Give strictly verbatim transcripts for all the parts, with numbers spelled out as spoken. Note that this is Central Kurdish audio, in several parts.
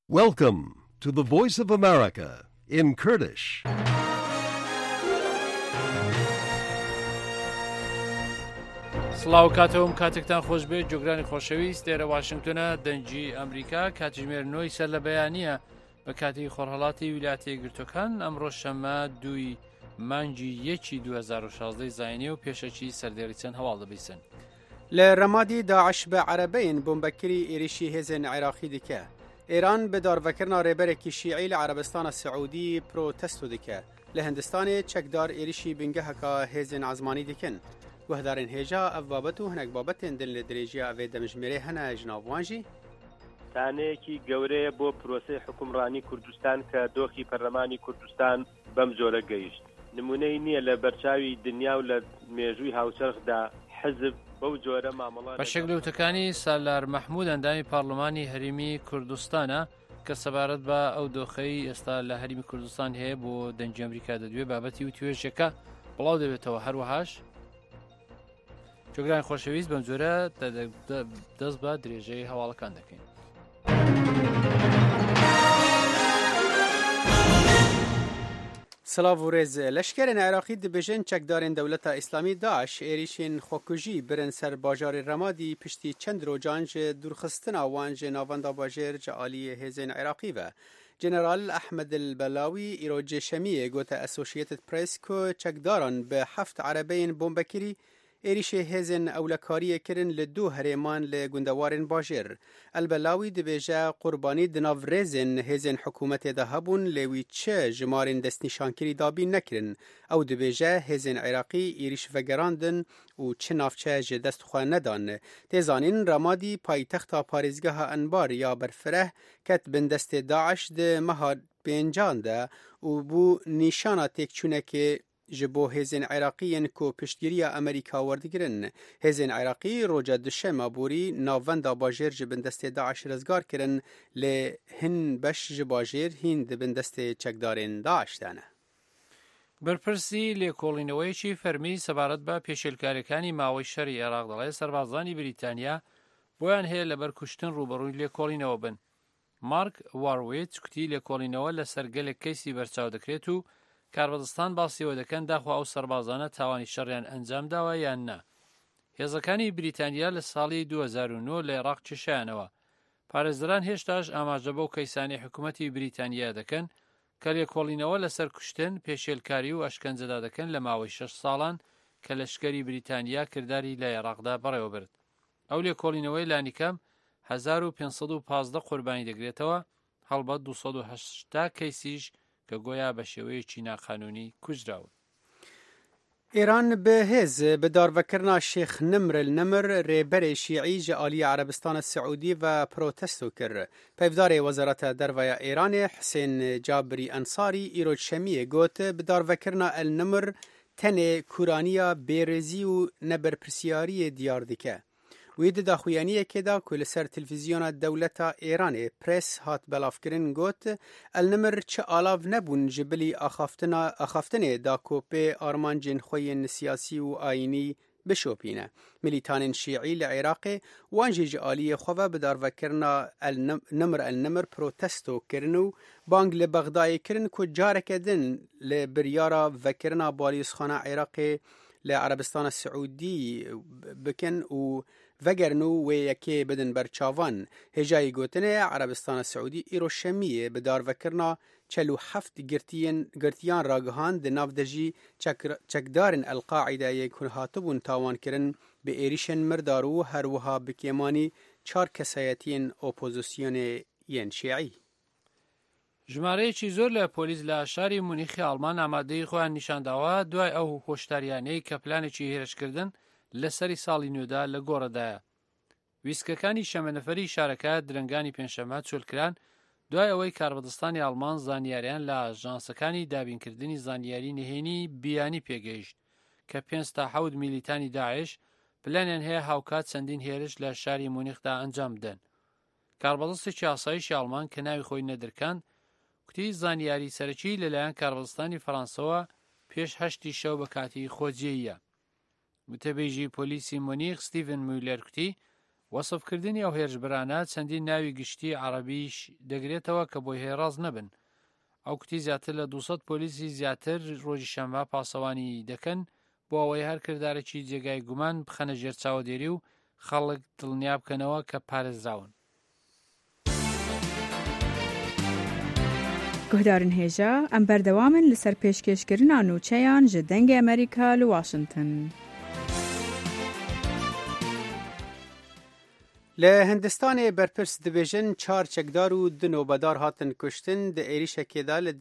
Welcome to the Voice of America in Kurdish. سڵاو کاتەوەم کاتێکتان خۆش بێت جۆگرانی خۆشەویست لێرە واشنگتنە دەنجی ئەمریکا کاتژمێر نۆی سەر لە بەیانیە بە کاتی خۆرهەڵاتی ویلایەتە یەکگرتووەکان ئەمڕۆ شەمە دوی مانگی یەکی دوو هەزار و شازدە زاینێ و پێشەکی سەردێڕی چەند هەواڵ دەبیسن لە ڕەمادی داعش بە عەرەبەین بۆمبەکری ئێریشی هێزن عێراقی دکە ئێران بە دارڤەکردنا ڕێبەرێکی شیعی لە عەرەبستانە سعودی پرۆتەستۆ دکە لە هەندستانê çekdar êrişî bingeheka hêzên ezmanî dikin guhdarên hêja ev babet û hinek babetên din li dirêjiya evê demijmêrê hene ji nav wan jî تانەیەکی گەورەیە بۆ پرۆسەی حکومڕانی کوردستان کە دۆخی پەرلەمانی کوردستان بەم جۆرە گەیشت نمونەی نییە لە بەرچاوی دنیا و لە مێژووی هاوچەرخدا حزب بەو جۆرە مامەڵە بە شەکلەوتەکانی سالار مەحموود ئەندامی پارلەمانی هەرێمی کوردستانە کە سەبارەت بە ئەو دۆخەی ئێستا لە هەرێمی کوردستان هەیە بۆ دەنجی ئەمریکا دەدوێت بابەتی و توێژێکە بڵاو دەبێتەوە هەروەهاش جۆگرانی خۆشەویست بەم جۆرە دەست بە درێژەی هەواڵەکان دەکەین سلااو و ڕێز لەشکێرên عێراقی dibêjin çekdarên dewleta îslamî Daeş êrişên xwekujî birin ser bajarê Remadî piştî çend rojan ji dûrxistina wan ji navenda bajêr ji aliyê hêzên Iraqî ve. General Ahmed el-Belawi îro cêşemiyê gote Associated Press ku çekdaran bi heft erebeyên bombekirî êrişê hêzên ewlekariyê kirin li du herêman li gundewarên bajêr. El-Belawi dibêje qurbanî di nav rêzên hêzên hikûmetê de hebûn lê wî çi jimarên destnîşankirî dabîn nekirin. Ew dibêje hêzên Iraqî êriş vegerandin û çi navçe ji dest xwe nedan. Têzanîn Remadî paytexta parêzgeha Enbar ya berfireh ket bin destê Daeş di meha pêncan de û bû nîşana têkçûnekê ji bo hêzên Iraqiyên ku piştgiriya Amerîka werdigirin. Hêzên Iraqî roja duşema borî navenda bajêr ji bin destê Daeş rizgar kirin lê hin beş ji bajêr hîn di bin destê çekdarên Daeş de ne. بەرپرسی لێکۆڵینەوەیەکی فەرمی سەبارەت بە پێشێلکاریەکانی ماوەی شەری عێراق دەڵێ سەربازانی بریتانیا بۆیان هەیە لەبەر کوشتن ڕوبەڕووی لێکۆڵینەوە بن. مارک وارویت کوتی لێکۆڵینەوە لەسەر گەلێک کەیسی بەرچاو دەکرێت و کاربەدەستان باسیەوە دەکەن داخوا ئەو سەربازانە تاوانی شەڕیان ئەنجام داوە یان نا. هێزەکانی بریتانیا لە ساڵی دوو هەزار و نۆ لە عێراق چێشیانەوە. پارێزەران هێشتاش ئاماژە بەو کەیسانی حکوومەتی بریتانیا دەکەن کە لێکۆڵینەوە لەسەر کوشتن پێشێلکاری و ئەشکەنجەدا دەکەن لە ماوەی شەش ساڵان کە لەشکەری بریتانیا کردداری لە عێراقدا بەڕێوە برد. ئەو لێکۆڵینەوەی لانیکەم هەزار و پێنج سەد و پانزدە قوربانی دەگرێتەوە هەڵبەت دوو سەد و هەشتا کەیسیش کە گۆیا بە شێوەیەکی ناقانونی کوژراون. ئێران بەهێز بە دارڤەکردنا شێخ نمر النمر رێبەرێ شیعی ji aliyê Erebistana Siûdî ve protesto kir. Pevdarê Wezareta Derveya Îranê Husên Cabirî Ensarî îro şemiyê got bi darvekirina el nimr tenê kuraniya bêrêzî û neberpirsiyariyê diyar dike. Wî di daxuyaniyekê da ku li ser televîzyona dewleta Îranê pres hat belavkirin got el nimr çi alav nebûn ji bilî axaftinê da ku pê armancên xwe yên siyasî û ayînî bişopîne. Milîtanên şîî li Iraqê wan jî ji aliyê xwe ve bi darvekirina nimr el nimr protesto kirin û bang li Bexdayê kirin ku careke din li biryara vekirina balîzxana Iraqê li Erebistana Siûdî bikin û vegerin û wê yekê bidin berçavan. Hêjayî gotinê Erebistana Siûdî îro şemiyê bi darvekirina çel û heft girtiyan ragihan di nav de jî çekdarên El-Qaîdeyê ku hatibûn tawankirin bi êrişên mirdar û her wiha bi kêmanî çar kesayetiyên opozisyonê yên şiî. ژمارەیەکی زۆر لە پۆلیس لە شاری مونیخی ئاڵمان ئامادەی خۆیان نیشانداوە دوای ئەو هۆشداریانەی کە پلانێکی هێرشکردن لەسەری ساڵی نوێدا لە گۆڕەدایە. ویسکەکانی شەمەنەفەری شارەکە درنگانی پێنجشەمە چۆلکران دوای ئەوەی کاربەدەستانی ئاڵمان زانیاریان لە ئاژانسەکانی دابینکردنی زانیاری نهێنی بیانی پێگەیشت کە پێنج تا حەوت میلیتانی داعش پلانیان هەیە هاوکات چەندین هێرش لە شاری مونیخدا ئەنجام بدەن. کاربەدەستێکی ئاسایشی ئاڵمان کە ناوی خۆی نەدرکان کوتی زانیاری سەرەکی لەلایەن کاربەدەستانی فەڕەنسەوە پێش هەشتی شەو بە کاتی خۆجێیە. وتەبێژی پۆلیسی مونیخ ستیڤن مویلەر کوتی وەسفکردنی ئەو هێرشبەرانە چەندین ناوی گشتی عەرەبیش دەگرێتەوە کە بۆی هێڕاز نەبن. ئەو کوتی زیاتر لە دووسەد پۆلیسی زیاتر ڕۆژی شەمە پاسەوانی دەکەن بۆ ئەوەی هەر کردارێکی جێگای گومان بخەنە ژێر چاوەدێری و خەڵک دڵنیا بکەنەوە کە پارێزراون. گوهدارن هێژە ئەم بەردەوامن لەسەر پێشکەشکردنا نوچەیان ji dengê Amerîka li Washington. لە هندستانê berpirs dibêjin çar çekdar û du nobedar hatin kuştin di êrişekê de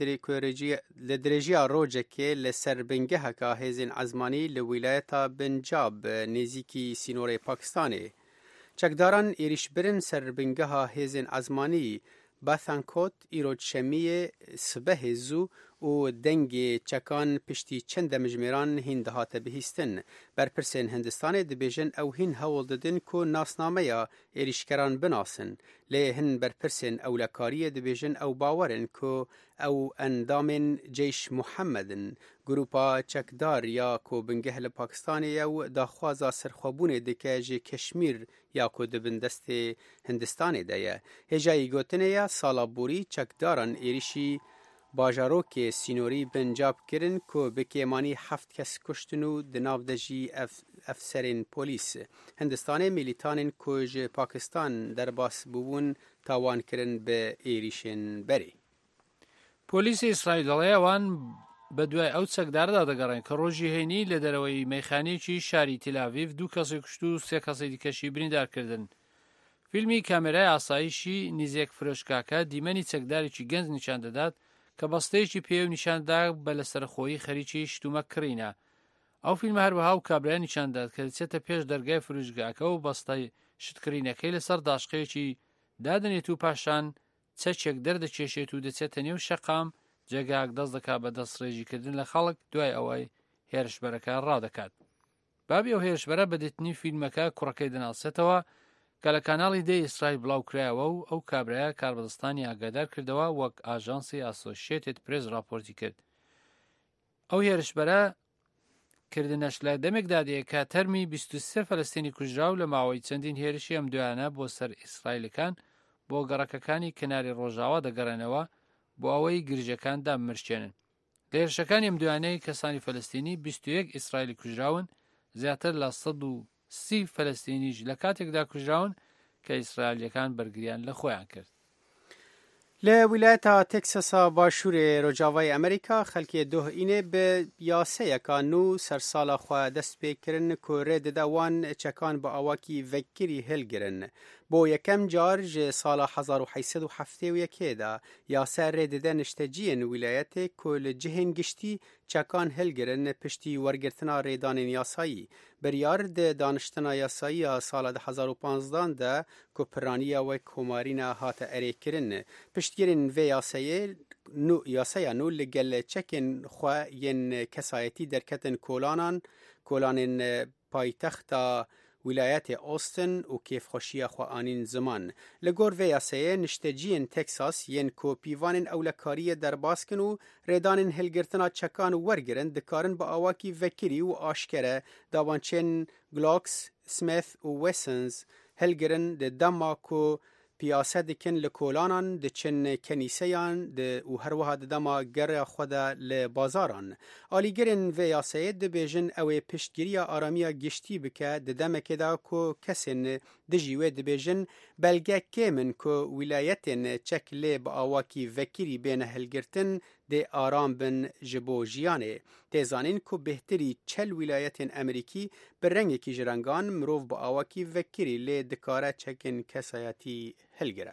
li dirêjiya rojekê li ser bingeheka hêzên ezmanî li wîlayeta Punjab nêzîkî sînorê Pakistanê. Çekdaran êrişbirin ser bingeha hêzên ezmanî Pathankot îroj şemiyê sibehê zû û dengê çekan piştî çend demijmêran hîn dihate bihîstin. Berpirsên Hindistanê dibêjin ew hîn hewl didin ku nasnameya êrîşkeran binasin. Lê hin berpirsên ewlekariyê dibêjin ew bawerin ku ew endamên Ceyş Muhemmedin. Grupa çekdar ya ku bingeh li Pakistanê ew daxwaza serxwebûnê dike ji Keşmîr ya ku dibin destê Hindistanê de ye. Hêjayî gotinê ye sala borî çekdaran êrişî bajarokê sînorî Punjab kirin ku bi kêmanî heft kes kuştin û di nav de jî efserên polîs. Hindistanê mîlîtanên ku ji Pakistan derbas bûbûn tawan kirin bi êrişên berê. پۆلیسی ئیسرائیل دەڵێ ئەوان بە دوای ئەو چەکداردا دەگەڕێن کە ڕۆژی هەینی لە دەرەوەی مەیخانەیەکی شاری تیلاڤیڤ دوو کەسێک کوشت و سێ کەسێک دیکەشی بریندارکردن. فیلمی کامێرای ئاسایشی نزیک فرۆشگاکە دیمەنی چەکدارێکی گەنج نیشان دەدات کە بەستەیەکی پێ و نیشاندا بە لەسەرخۆیی خەریکی شتومە کڕینە. ئەو فیلمە هەروەها و کابرای نیشاندات کە دەچێتە پێش دەرگای فروشگاکە و بەستەی شتکرینەکەی لەسەر داشقەیەکی دادنێت و پاشان چەچێک دەردەچێشێت و دەچێتە نێو شەقام جێگاک دەست دەکات بە دەستڕێژیکردن لە خەڵک دوای ئەوەی هێرشبەرەکە ڕادەکات. بابی ئەو هێرشبەرە بەدێتنی فیلمەکە کوڕەکەی دەناسێتەوە کە لە کاناڵی دەی ئیسرائیل بڵاو کرایەوە و ئەو کابرایە کاربەدەستانی ئاگادار کردەوە وەک ئاژانسی ئاسۆشیێتد پرێس راپۆرتی کرد. ئەو هێرشبەرە کردنەش لە دەمێکدا دەیەکە تەرمی بیست و سێ فەلەستینی کوژراو لە ماوەی چەندین هێرشی ئەم دوایانە بۆ سەر ئیسرائیلەکان بۆ گەڕەکەکانی کناری ڕۆژاوا دەگەڕێنەوە بۆ ئەوەی گرژەکان دامرچێنن. لە هێرشەکانی ئەم دوانەی کەسانی فەلەستینی بیست و یەک ئیسرائیلی کوژراون، زیاتر لە سەد و سی فەلەستینیش لە کاتێکدا کوژراون کە ئیسرائیلیەکان بەرگریان لە خۆیان کرد. لە ویلایەتا تێکساسا باشوورێ ڕۆژاوای ئەمریکا خەڵکی دۆهینێ بە یاسەیەکە نو سەرساڵە خوا دەست پێکردن ku rêdida wan çekan bi awakî vekirî hilgirin. Bo yekem car ji sala hezar û heyset û heftê û yekê de yase rêdide nişteciyên wilayetê ku li cihên giştî çekan hilgirin piştî wergirtina rêdanên yasayî. Biryar di daniştina yasayî ya sala di hezar û panzdan de ku piraniya wek komarîna hate erêkirin. Piştgirên vê yasayê yasaya nû li gel çekên xwe yên kesayetî derketin kolanan kolanên paytexta wilayetê Austin û kêfxweşiya xwe anîn ziman. Li gor vê yasayê nişteciyên Texas yên ku pîvanên ewlekariyê derbaskin û rêdanên hilgirtina çekan wergirin dikarin bi awakî vekirî û aşkere davançên Glocks, Smith û Wessons hilgirin di dema ku piyase dikin li kolanan diçin kenîseyan û herwiha di dema gera xwe de li bazaran. Alîgerên vê yasayê dibêjin ew ê piştgiriya aramiya giştî bike di demekê de ku kesên dijî wê dibêjin belge kêm ku wilayetên çek lê bi awakî vekirî bêne hilgirtin dê aram bin ji bo jiyanê. Têzanîn ku bêhtirî çel wilayetên Amerîkî bi rengekî ji rengan mirov bi awakî vekirî lê dikare çekên kesayetî hilgire.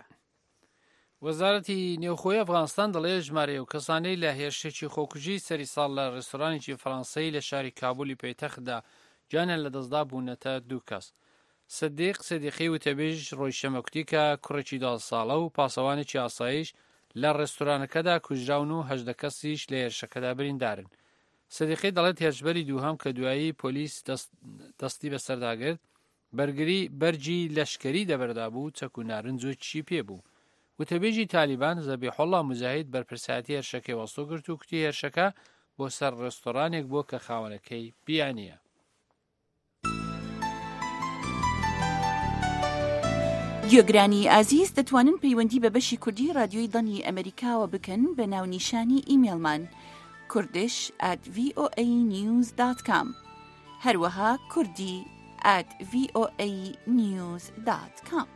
وەزارەتی نێوخۆی ئەفغانستان دەڵێ ژمارە و کەسانەی لە هێرشێکی خۆکوژی سەری ساڵ لە ڕێستۆرانێکی فەڕەنسایی لە شاری کابولی پەیتەختدا جانیان لەدەستدا بوونەتە دوو کەس. سەدیق سەدیقی وتەبێژ ڕۆژی شەمە کوتی کە کوڕێکی دە ساڵە و پاسەوانێکی ئاسایش لە ڕێستۆرانەکەدا کوژراون و هەژدە کەسیش لە هێرشەکەدا بریندارن. سەدیقی دەڵێت هێرشبەری دووهەم کە دوایی پۆلیس دەستی بەسەرداگرت بەرگری بەرجی لەشکەری دەبەردا بوو چەک و نارنج و چی پێ بوو. وتەبێژی تالیبان زەبیحوڵڵا موجاهید بەرپرسایەتی هێرشەکەی وەستۆ گرت و کوتی هێرشەکە بۆ سەر ڕێستۆرانێک بووە کە خاوەنەکەی بیانیە. گوێگرانی ئازیز دەتوانن پەیوەندی بە بەشی کوردی رادیۆی دڵی ئەمریکاوە بکەن بە ناونیشانی ئیمێلمان kurdish at voa news dot com هەروەها کوردی at voa news dot com.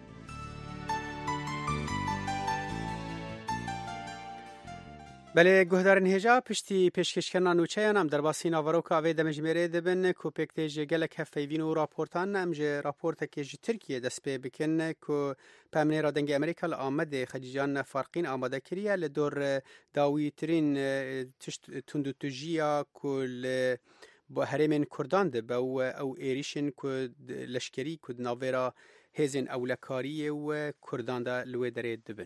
بەلێ گوهدارن هێژا پشتی پێشکەشکردنا نوچەیان ئەم دەرباسی ناڤەرۆکە ئەوێ دەمەژمێرێ دەبن کو پێکتێژە گەلک هەفەیڤین و راپۆرتان ئەمژێ راپۆرتێکێژی ترکیە دەست پێ بکەن کو پامنێ ڕادەنگی ئەمریکا لە ئامەدێ خەجیجان فارقین ئامادە کریە لە دۆر داویترین تونند و توژیە کو بۆ هەرێمێن کوردان دەبە و ئەو ئێریشن کو لەشکەری کو ناڤێرا هێزن ئەولەکاریە و کورداندا لوێ دەرێت دەبن.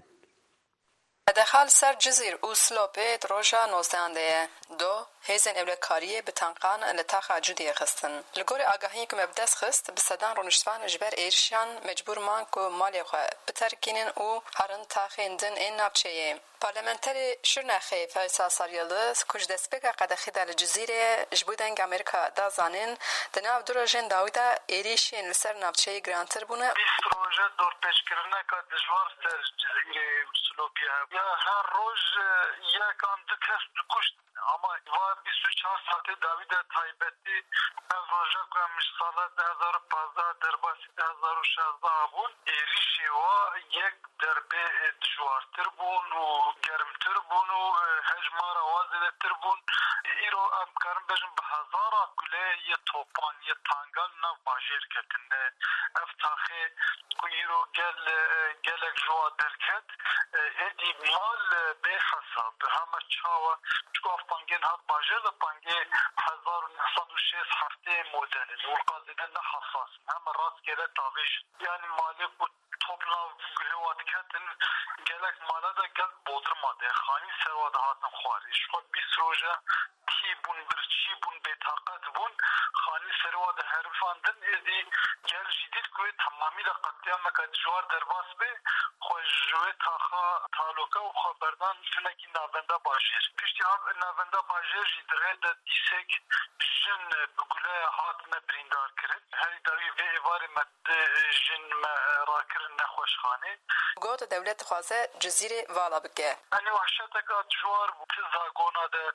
دخل سر جزیر اوسلوپید روژا نوزدانده دو هیزن اولکاریه به تنقان لتاخا جدی خستن لگور آگاهی که مبدس خست به صدان رونشتوان جبر ایرشان مجبور مان که مالی خواه بترکینن او هرن تاخیندن این نابچهیه پارلمانتری شرنخی فیصل ساریالدز کج دسپیکا قدخی در جزیره جبودنگ امریکا دا زانین دناو دروژن داویدا ایریشین لسر نابچهی گرانتر بونه بیست روژه دور پیشکرنه که دجوار سر جزیره اوسلوپیا یا هر روز یک آن دو کس کشت اما و بیست و چهار ساعت داوید تایبتی از روژه که همیش ساله ده هزار و پازده درباسی ده هزار و شازده بون ایریشی و یک دربه دجوارتر بون و گرمتر بون و هجمار آوازی تر بون ایرو ام کرم بجن به هزارا کله یه توپان یه تانگال نو باجیر کتنده افتاخه که ایرو گل گلک جوا درکت ادی مال به حساب همه چاوه چکو افپانگین هات باجیر ده پانگی هزار و نهصد و شیست هفته مدلن والقازده نه حساس همه راست گره تاویش یعنی مالک بود topla hevatiyetin gelek mala da gel bodurmadı. Xani servada hatın xwari. Şu bir proje ki bun birçi bun betakat bun xani servada herifandın edi gel jidit koy tamamıyla katliam kadjwar derbas be xojwe taxa taloka u xaberdan fineki navenda bajir. Pişti hab navenda bajir jidre de disek jin bugule hatne brindar kirin. Her davi ve evari madde jin ma rakir نخوشخانه گوت دولت خوازه جزیره والا بگه انا وحشتك جوار تزاغونا ده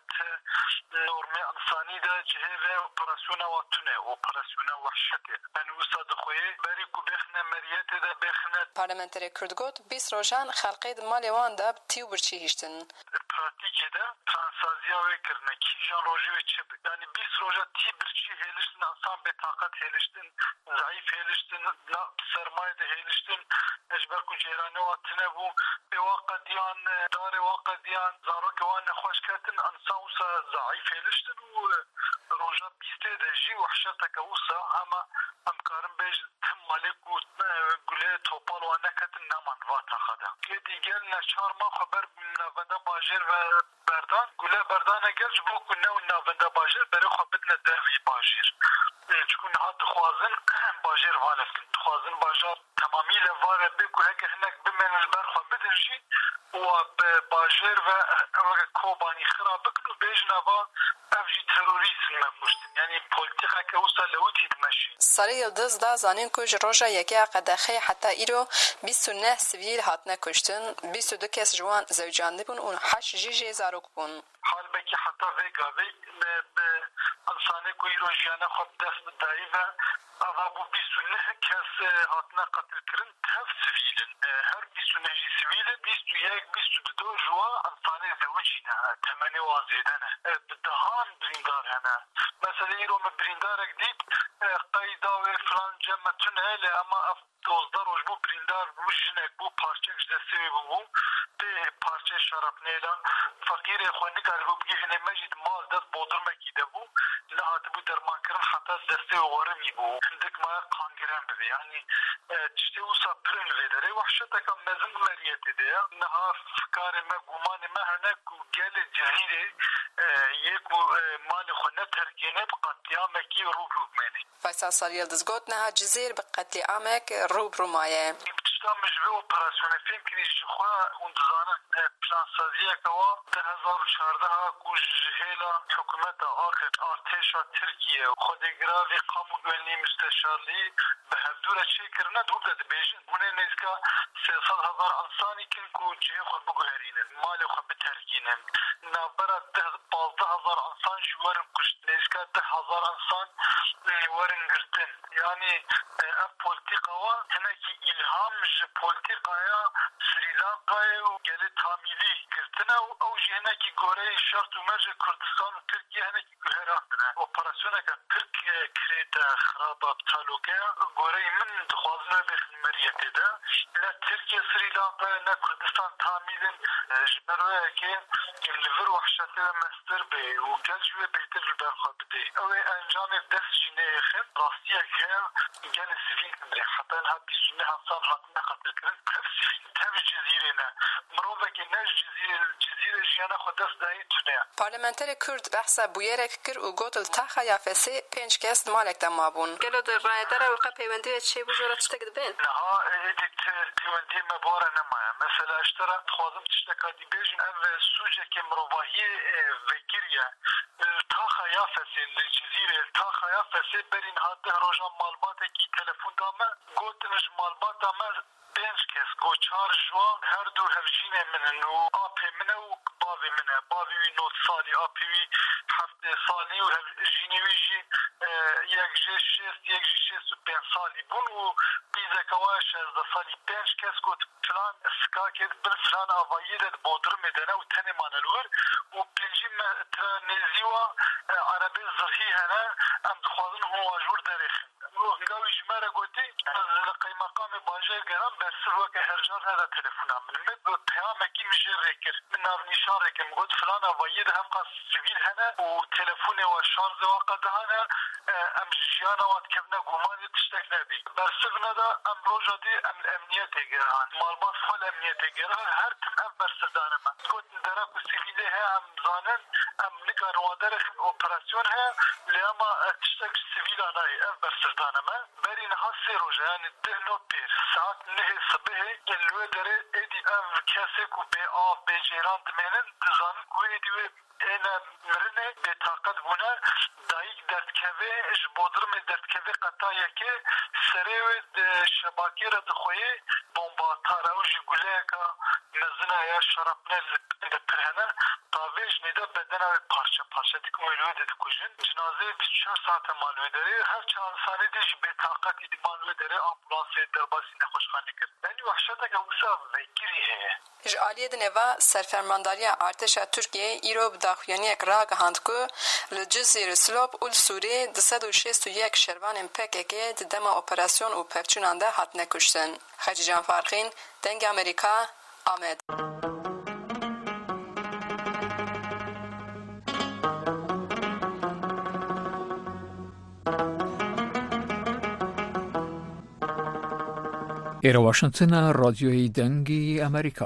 نورمه انسانی ده جهه اپراسیون واتونه اپراسیون وحشته انا وصاد خوی بری کو بخنه مریت ده بخنه پارلمانتری کرد گوت بیست روزان خلقید مالی وان ده تیو برچی هیشتن پراتیکه ده ترانسازیا و کرنه کی جان روجو چه یعنی بیست روزا تی برچی هلشتن انسان به طاقت هلشتن ضعیف هلشتن سرمایه ده هلشتن اجبر کو جیرانه واتنه بو به واقع دیان دار واقع دیان زارو کوان خوش کتن انسان وسا ضعیف هلشتن و روجا بیسته ده جی وحشتك وسا اما امکارم بیج تم مالک و گله توپال و نکتن نمان واتا خدا یدی گل نچار ما خبر نونده باجر و بردان گله بردان گل جبو کو نو نونده باجر بری خوابتنا دروی باجر چکون ها دخوازن باجر والفکن دخوازن باجر تمامیل واره بگو هکه هنک بمن البر خوابتن شی و باجر و کوبانی خراب بکن و بیجنا و افجی تروریسم مموشتن یعنی پولتیقه که اوستا لوتی دمشی سالی یلدز دا زانین کج روژا یکی قدخه حتی ایرو بیست و نه سویل هاتنه کشتن بیست و دو کس جوان زوجانده بون اون هشت جیجی زاروک بون حال بکی حتی ویگاوی به انسانه که ایرو جیانه خود دست دایی و اما bu بیست و نه کس هاتنه قتل کرن تف سویلن هر بیست و نه جی سویلن بیست و یک بیست و دو جوا انسانه زوجینه تمنی وازیدنه بدهان بریندار هنه مثلا ایرو من بریندارک دید قیدا و فلان جمعتونه لی اما اف دوزده روش بو بریندار بو جنک بو پارچه جدسوی بو بو به پارچه شراب نیلا فقیر خوانی کار بو بگی هنه مجید مال دست بودر مکیده بو لحات بو درمان کرن حتی دسته ورمی بو هندک ما قانگرم ببی یعنی تشتی اوسا پرن ویدره وحشتک مزنگ مریتی ده نها فکار ما گمان ما هنه کو گل جزیره یکو مال خونه ترکینه بقتیامه کی روب روب منی فیصل ساریال دزگوت نه جزیر بقتل عامک روب رومایه تشتا مجبه اپراسیون فیلم کنی جخوا هون دزانن پلان سازیەکەوە ده هزار و چارده کو هێلا حکوومەتە ئاخر ئارتێشا ترکیە و خودێگراوی قام و گوێنی مستەشارلی بە هەردوورە چێکردنە دوو دەبێژن هونێ نێزگا سێسەد هزار ئەنسانی کن و جێ خۆ بگوهێرینن مالی خۆ بتەرکینن ناوبەرە پازدە هزار ئەنسان ژ وەرن کوشت نێزگا ده هزار ئەنسان وەرن گرتن یعنی ئەم پۆلتیقەوە هەنێکی ئیلهام ji پۆلتیقایا سریلانکایە و gelê tamîlî girtine û ew jî hinekî goreyê şert û mercê Kurdistan û Tirkiye hinekî guherandine. Operasyoneke Tirk kirête xiraba Talokaya goreyê min dixwazin ve bêxnimeriyetê de ne Tirkiye Srilankaya ne Kurdistan tamîlin ji ber wekê li vir wehşetê ve mestir bê û gel ji wê bêhtir li ber xwe bidê. Ew ê encamê dest jî neyêxin rastiyek heye gelê sivîl hindrê heta niha bîst û neh insan hatine qetilkirin tev sivîl tev cizîrê ne mirovekê ne ji cizîrê cizîrê jiyana xwe dest dayê tune. Parlamenterê Kurd behsa bûyerek kir û got li taxa ya fesê pênc kes malek de mabûn. Gelo di rayedara wê qe peywendî ve çê bû jora tiştek dibên? Niha êdî peywendiyê me bara nemaye. Mesela iştera dixwazim tişteka dibêjin ev sûcekê mirovahiyê vekiriye taxa ya fesê li cizîrê taxa ya fesê berî niha deh rojan malbatekî telefon da me gotin ji malbata me pênc kes got çar ji wan her du hevjînê min in û apê min e û bavê min e bavê wî nod salî apê wî heftê salî û hevjînê wî jî yek jê şêst yek jî şêst û pênc salî bûn û qîzeke wa şezde salî pênc kes got filan skakê bin filan avayiyê de bodrimê de ne û tenê mane li wir û pêncî metre nêzî wa erebê zirhî hene em dixwazin hûn wa ji wir derêxin. Gavî ji me re gotî li qeymeqamê bajêr geran bersiv weke herjar hede telefona min me bi peyamekî min jê rêkir min navnîşan rêkir min got filan avayiyê de hem qas sivîl hene û telefonê wa şarzê wa qedihane em ji jiyana wa dikevne gumanê tiştek nebî. Bersivne de em roja dê em li emniyetê geran malbat xwe li emniyetê geran her tim ev bersivdane me. Gotin derek û sivîlê heye em zanin em nikarin wa derexin operasyon heye lê ema tiştek ji sivîla nayê ev bersivdane me. Berî niha sê roja yani deh not pêr saat nehê sibihê li wê derê êdî ev kesê ku bê av bê cêran dimênin dizanin ku êdî wê êne mirinê bêtaqet bûne dayîk derdkevê ji bodrimê derdkevê qeta yekê serê wê di şebakê re dixweyê bombatar ew jî guleyeka mezin e ya şarapnê li pir hene tavê jinê de bedena wê parça parça dikin wê li wê de dikujin. Cinazeyê bîst û çar saate mal wê derê her çar sanê de jî bêtaqetî di mal wê derê ambulansê derbasî nexweşxanê kir. Yani wehşeteke wisa vekirî heye. Ji aliyê di nêva serfermandariya artêşa Tirkiyeyê îro bi daxuyaniyek ragihand ku li Cizîr Silop û li Sûriyê di sed û şêst û yek şervanên P K K di dema operasyon û pevçûnan de hatine kuştin. Xecî Can Farxîn, Dengê Amerîka, Amed. ئێرە واشنگتنە ڕادیۆی دەنگی ئەمریکا.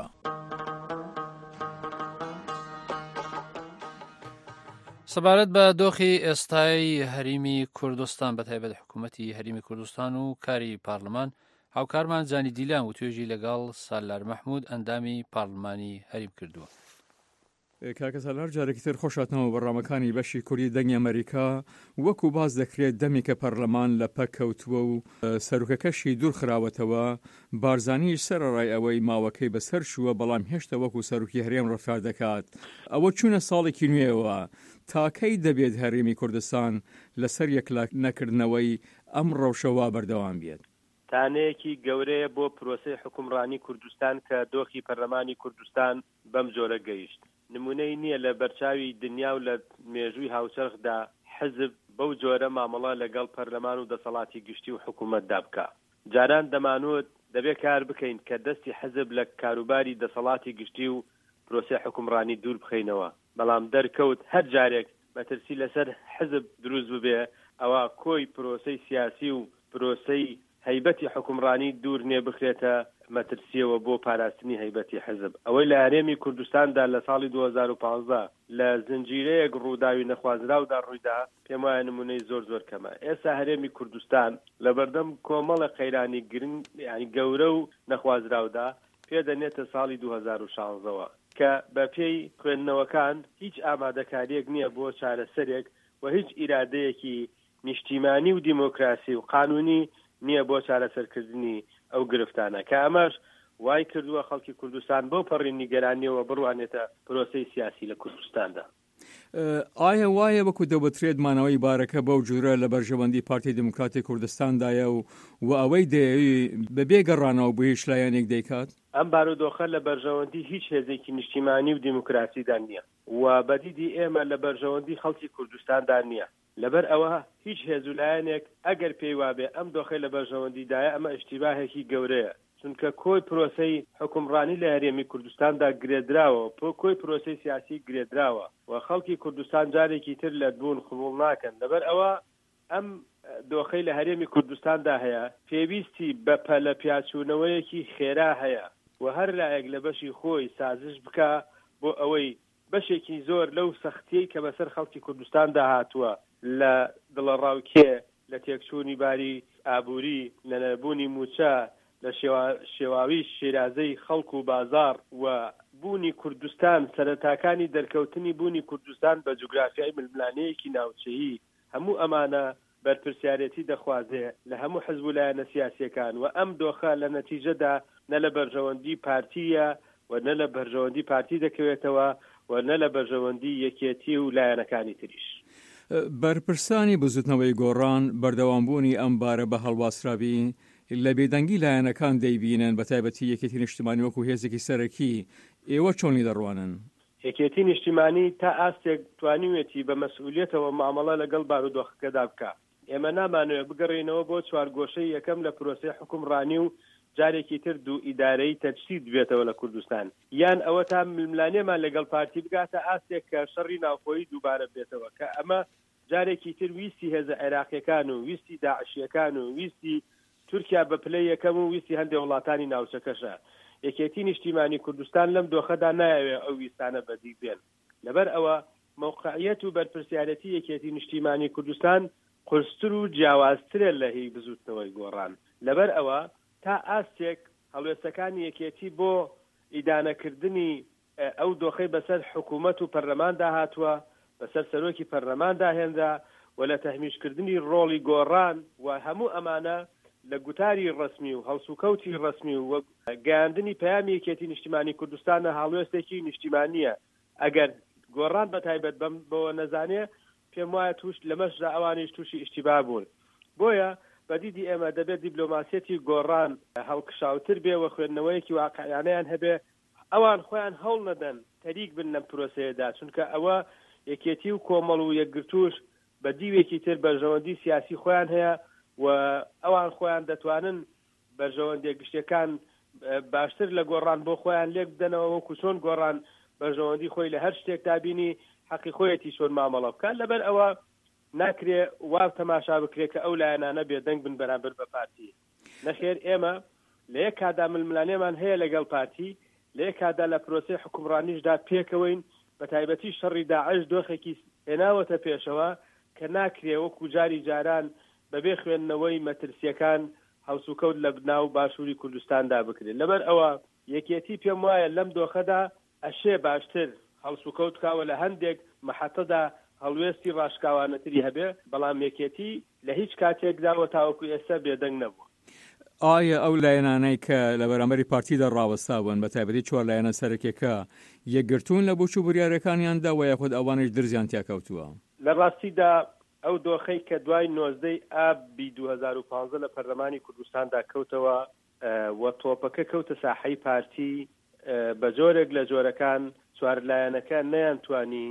سەبارەت بە دۆخی ئێستای هەریمی کوردستان بەتایبەت حکوومەتی هەریمی کوردستان و کاری پارلەمان هاوکارمان جانی دیلان و توێژی لەگەڵ سالار مەحموود ئەندامی پارلمانی هەریم کردووە. کاکە سالار جارێکی تر خۆشاتنەوە بەڕامەکانی بەشی کوردی دەنگی ئەمریکا وەکو باز دەکرێت دەمی کە پەرلەمان لە پەککەوتووە و سەرۆکەکەشی دوور خراوەتەوە بارزانیش سەرڕای ئەوەی ماوەکەی بەسەر شووە بەڵام هێشتا وەکو سەرۆکی هەرێم ڕەفتار دەکات. ئەوە چوونە ساڵێکی نوێەوە تاکەی دەبێت هەرێمی کوردستان لەسەر یەکلا نەکردنەوەی ئەم ڕەوشەوە بەردەوام بێت. تانەیەکی گەورەیە بۆ پرۆسەی حکومڕانی کوردستان کە دۆخی پەرلەمانی کوردستان بەم جۆرە گەیشت. نمونەی نییە لە بەرچاوی دنیا و لە مێژووی هاوچەرخدا حزب بەو جۆرە مامەڵە لەگەڵ پەرلەمان و دەسەڵاتی گشتی و حکوومەتدا بکە. جاران دەمانوت دەبێت کار بکەین کە دەستی حزب لە کاروباری دەسەڵاتی گشتی و پرۆسەی حکومڕانی دوور بخەینەوە. بەڵام دەرکەوت هەر جارێک مەترسی لەسەر حزب دروست ببێ ئەوە کۆی پرۆسەی سیاسی و پرۆسەی هەیبەتی حکومڕانی دوور نێ بخرێتە مەترسیەوە بۆ پاراستنی هەیبەتی حزب. ئەوەی لە هەرێمی کوردستاندا لە ساڵی دوو هەزار و پانزە لە زنجیرەیەک ڕووداوی نەخوازراودا ڕوویدا پێم وایە نمونەی زۆر زۆر کەمە. ئێستا هەرێمی کوردستان لە بەردەم کۆمەڵە قەیرانی گرنگ یعنی گەورە و نەخوازراودا پێدەنێتە ساڵی دوو هەزار و شانزەوە کە بە پێی خوێندنەوەکان هیچ ئامادەکاریەک نییە بۆ چارەسەرێک و هیچ ئیرادەیەکی نیشتیمانی و دیموکراسی و قانونی نییە بۆ چارەسەرکردنی ئەو گرفتانە کە ئەمەش وای کردووە خەڵکی کوردستان بۆ پەڕی نیگەرانیەوە بڕوانێتە پرۆسەی سیاسی لە کوردستاندا. ئایا وایە وەکو دەوبەترێت مانەوەی بارەکە بەو جورە لە بەرژەوەندی پارتی دموکراتی کوردستاندایە و و ئەوەی دەیەوی بەبێ گەڕانەوە بۆ هیچ لایەنێک دەیکات؟ ئەم بارودۆخە لە بەرژەوەندی هیچ هێزێکی نیشتیمانی و دیموکراسیدا نییە و بەدیدی ئێمە لە بەرژەوەندی خەڵکی کوردستاندا نییە. لەبەر ئەوە هیچ هێز و لایەنێک ئەگەر پێی وابێ ئەم دۆخەی لە بەرژەوەندیدایە ئەمە ئیشتیباهێکی گەورەیە، چونکە کۆی پرۆسەی حکومڕانی لە هەرێمی کوردستاندا گرێدراوە، کۆی پرۆسەی سیاسی گرێدراوە و خەڵکی کوردستان جارێکی تر لە بوون قبوڵ ناکەن. لەبەر ئەوە ئەم دۆخەی لە هەرێمی کوردستاندا هەیە پێویستی بە پەلە پیاچوونەوەیەکی خێرا هەیە و هەر لایەک لە بەشی خۆی سازش بکە بۆ ئەوەی بەشێکی زۆر لەو سەختیەی کە بەسەر خەڵکی کوردستاندا هاتووە لە دڵەڕاوکێ، لە تێکچوونی باری ئابووری، لە نەبوونی موچە، لە شێواوی شێرازەی خەڵک و بازار و بوونی کوردستان، سەرەتاکانی دەرکەوتنی بوونی کوردستان بە جوگرافیای ململانەیەکی ناوچەیی، هەموو ئەمانە بەرپرسیارەتی دەخوازێ لە هەموو حزب و لایەنە سیاسیەکان و ئەم دۆخە لە نەتیجەدا نە لە بەرژەوەندی پارتیە و نە لە بەرژەوەندی پارتی دەکەوێتەوە و نە لە بەرژەوەندی یەکێتی و لایەنەکانی تریش. بەرپرسانی بزوتنەوەی گۆڕان بەردەوامبوونی ئەم بارە بە هەڵواسراوی لە بێدەنگی لایەنەکان دەیبینن، بە تایبەتی یەکێتی نیشتیمانی وەکو هێزێکی سەرەکی. ئێوە چۆنی دەڕوانن؟ یەکێتی نیشتیمانی تا ئاستێک توانیوێتی بە مەسئولیەتەوە مامەڵە لەگەڵ بارودۆخەکەدا بکە. ئێمە نامانوێت بگەڕێنەوە بۆ چوارگۆشەی یەکەم لە پرۆسەی حکومڕانی و جارێکی تر دوو ئیدارەی تەجسید بێتەوە لە کوردستان، یان ئەوە تا ململانێمان لەگەڵ پارتی بگاتە ئاستێک کە شەڕی ناوخۆیی دووبارە بێتەوە کە ئەمە جارێکی تر ویستی هێزە عێراقیەکان و ویستی داعشیەکان و ویستی تورکیا بە پلەی یەکەم و ویستی هەندێک وڵاتانی ناوچەکەشە. یەکێتی نیشتیمانی کوردستان لەم دۆخەدا نایەوێت ئەو ویستانە بەدی بێن. لەبەر ئەوە موقعیەت و بەرپرسیارەتی یەکێتی نیشتیمانی کوردستان قورستر و جیاوازترە لە هی بزوتنەوەی گۆڕان. لەبەر ئەوە تا ئاستێک هەڵوێستەکانی یەکێتی بۆ ئیدانەکردنی ئەو دۆخەی بەسەر حکوومەت و پەرلەماندا هاتووە، بەسەر سەرۆکی پەرلەماندا هێندا و لە تەحمیشکردنی ڕۆڵی گۆڕان و هەموو ئەمانە لە گوتاری ڕسمی و هەڵسوکەوتی ڕسمی و گەیاندنی پەیامی یەکێتی نیشتیمانی کوردستانە هەڵوێستێکی نیشتیمانیە. ئەگەر گۆڕان بە تایبەت بەوە نەزانێ پێم وایە توش لەمەشدا ئەوانیش تووشی ئیشتیباه بوون. بۆیە بەدیدی ئێمە دەبێت دیبلۆماسیەتی گۆڕان هەڵکشاوتر بێ و خوێندنەوەیەکی واقعیانەیان هەبێ، ئەوان خۆیان هەوڵ نەدەن تەریک بن لەم پرۆسەیەدا، چونکە ئەوە یەکێتی و کۆمەڵ و یەکگرتوش بە دیوێکی تر بەرژەوەندی سیاسی خۆیان هەیە و ئەوان خۆیان دەتوانن بەرژەوەندی گشتەکان باشتر لە گۆڕان بۆ خۆیان لێک بدەنەوە، وەکو چۆن گۆڕان بەرژەوەندی خۆی لە هەر شتێک دابینی حەقی خۆیەتی چۆن مامەڵە بکات. لەبەر ئەوە ناکرێ واب تەماشا بکرێت کە ئەو لایەنانە بێدەنگ بن بەرامبەر بە پارتی. نەخێر ئێمە لە یەک کادا ململانێمان هەیە لەگەڵ پارتی، لە یەک کادا لە پرۆسەی حکومڕانیشدا پێکەوەین، بە تایبەتی شەڕی داعش دۆخێکی هێناوەتە پێشەوە کە ناکرێ وەکو جاری جاران بەبێ خوێندنەوەی مەترسیەکان هەڵسوکەوت لە بناو باشووری کوردستاندا بکرێت. لەبەر ئەوە یەکێتی پێم وایە لەم دۆخەدا ئەشێ باشتر هەڵسوکەوت کاوە لە هەندێک مەحەتەدا هەڵوێستی ڕاشکاوانەتری هەبێ، بەڵام یەکێتی لە هیچ کاتێکداوە تاوەکو ئێستا بێدەنگ نەبووە. ئایا ئەو لایەنانەی کە لە بەرامبەری پارتیدا ڕاوەستاون بە تایبەتی چوار لایەنە سەرەکیەکە یەکگرتوون لە بۆچوو بڕیارەکانیاندا و یاخود ئەوانش درزیان تیاکەوتووە؟ لە ڕاستیدا ئەو دۆخەی کە دوای نۆزدەی ئابی دوو هەزار و پانزە لە پەرلەمانی کوردستاندا کەوتەوە و تۆپەکە کەوتە ساحەی پارتی، بە جۆرێک لە جۆرەکان چوار لایەنەکان نەیانتوانی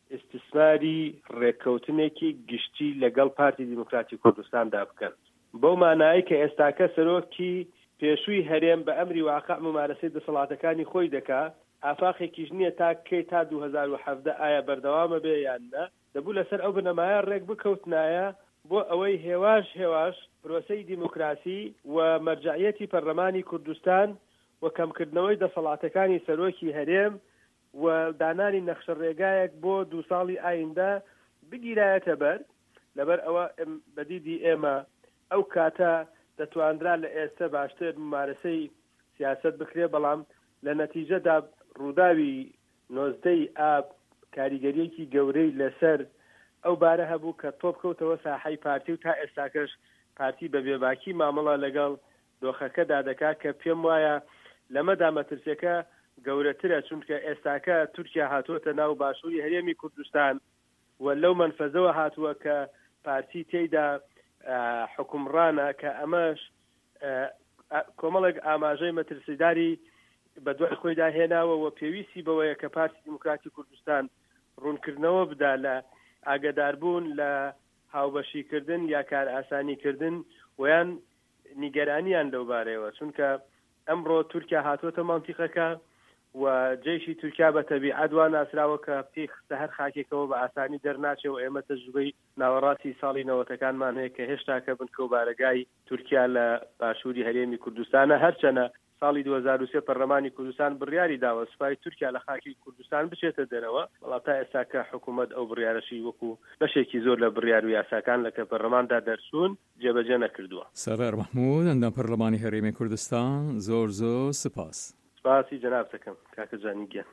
استثماری ڕێککەوتنێکی گشتی لەگەڵ پارتی دیموکراتی کوردستاندا بکەن. بەو مانایی کە ئێستاکە سەرۆکی پێشووی هەرێم بە ئەمری واقع ممارەسەی دەسەڵاتەکانی خۆی دەکات، ئافاقێکیش نییە تا کەی تا دوو هەزار و حەڤدە ئایا بەردەوامە بێ یان نە، دەبوو لەسەر ئەو بنەمایە ڕێک بکەوتنایە بۆ ئەوەی هێواش هێواش پرۆسەی دیموکراسی و مەرجعیەتی پەرلەمانی کوردستان و کەمکردنەوەی دەسەڵاتەکانی سەرۆکی هەرێم و دانانی نەخشە ڕێگایەک بۆ دوو ساڵی ئایندا بگیرایەتە بەر. لەبەر ئەوە بەدیدی ئێمە ئەو کاتە دەتواندرا لە ئێستا باشتر ممارەسەی سیاست بکرێ بەڵام لە نەتیجەدا ڕووداوی نۆزدەی ئاب کاریگەریەکی گەورەی لەسەر ئەو بارە هەبوو کە تۆپ کەوتەوە ساحەی پارتی و تا ئێستاکەش پارتی بە بێباکی مامەڵە لەگەڵ دۆخەکەدا دەکات کە پێم وایە لەمەدا مەترسیەکە گەورەترە چونکە ئێستاکە تورکیا هاتووەتە ناو باشووری هەرێمی کوردستان و لەو منفەزەوە هاتووە کە پارتی تێیدا حکومڕانە کە ئەمەش کۆمەڵێک ئاماژەی مەترسیداری بە دوای خۆیدا هێناوە و پێویستی بەوەیە کە پارتی دیموکراتی کوردستان ڕوونکردنەوە بدا لە ئاگداربوون لە هاوبەشیکردن یا کار ئاسانیکردن ویان نیگەرانیان لەو بارەیەوە چونکە ئەمڕۆ تورکیا هاتوۆتە مانتیقەکە و جێشی تورکیا بە تەبیعەت وان ناسراوە کە پێی خستە هەر خاکێکەوە بە ئاسانی دەرناچێ و ئێمە تەجروبەی ناوەڕاستی ساڵی نەوەتەکانمان هەیە کە هێشتا کە بنکە و بارەگای تورکیا لە باشووری هەرێمی کوردستانە هەرچەنە ساڵی دوو هەزار و سێ پەرلەمانی کوردستان بڕیاری داوە سوپای تورکیا لە خاکی کوردستان بچێتە دەرەوە بەڵام تا ئێستا کە حکوومەت ئەو بڕیارەشی وەکو بەشێکی زۆر لە بڕیار و یاساکان لە کە پەرلەماندا دەرچوون جێبەجێ نەکردووە. سەرار مەحموود ئەندام پەرلەمانی هەرێمی کوردستان زۆر زۆر سپاس. سپاسی جەناب دەکەم کاکە جانی گیان.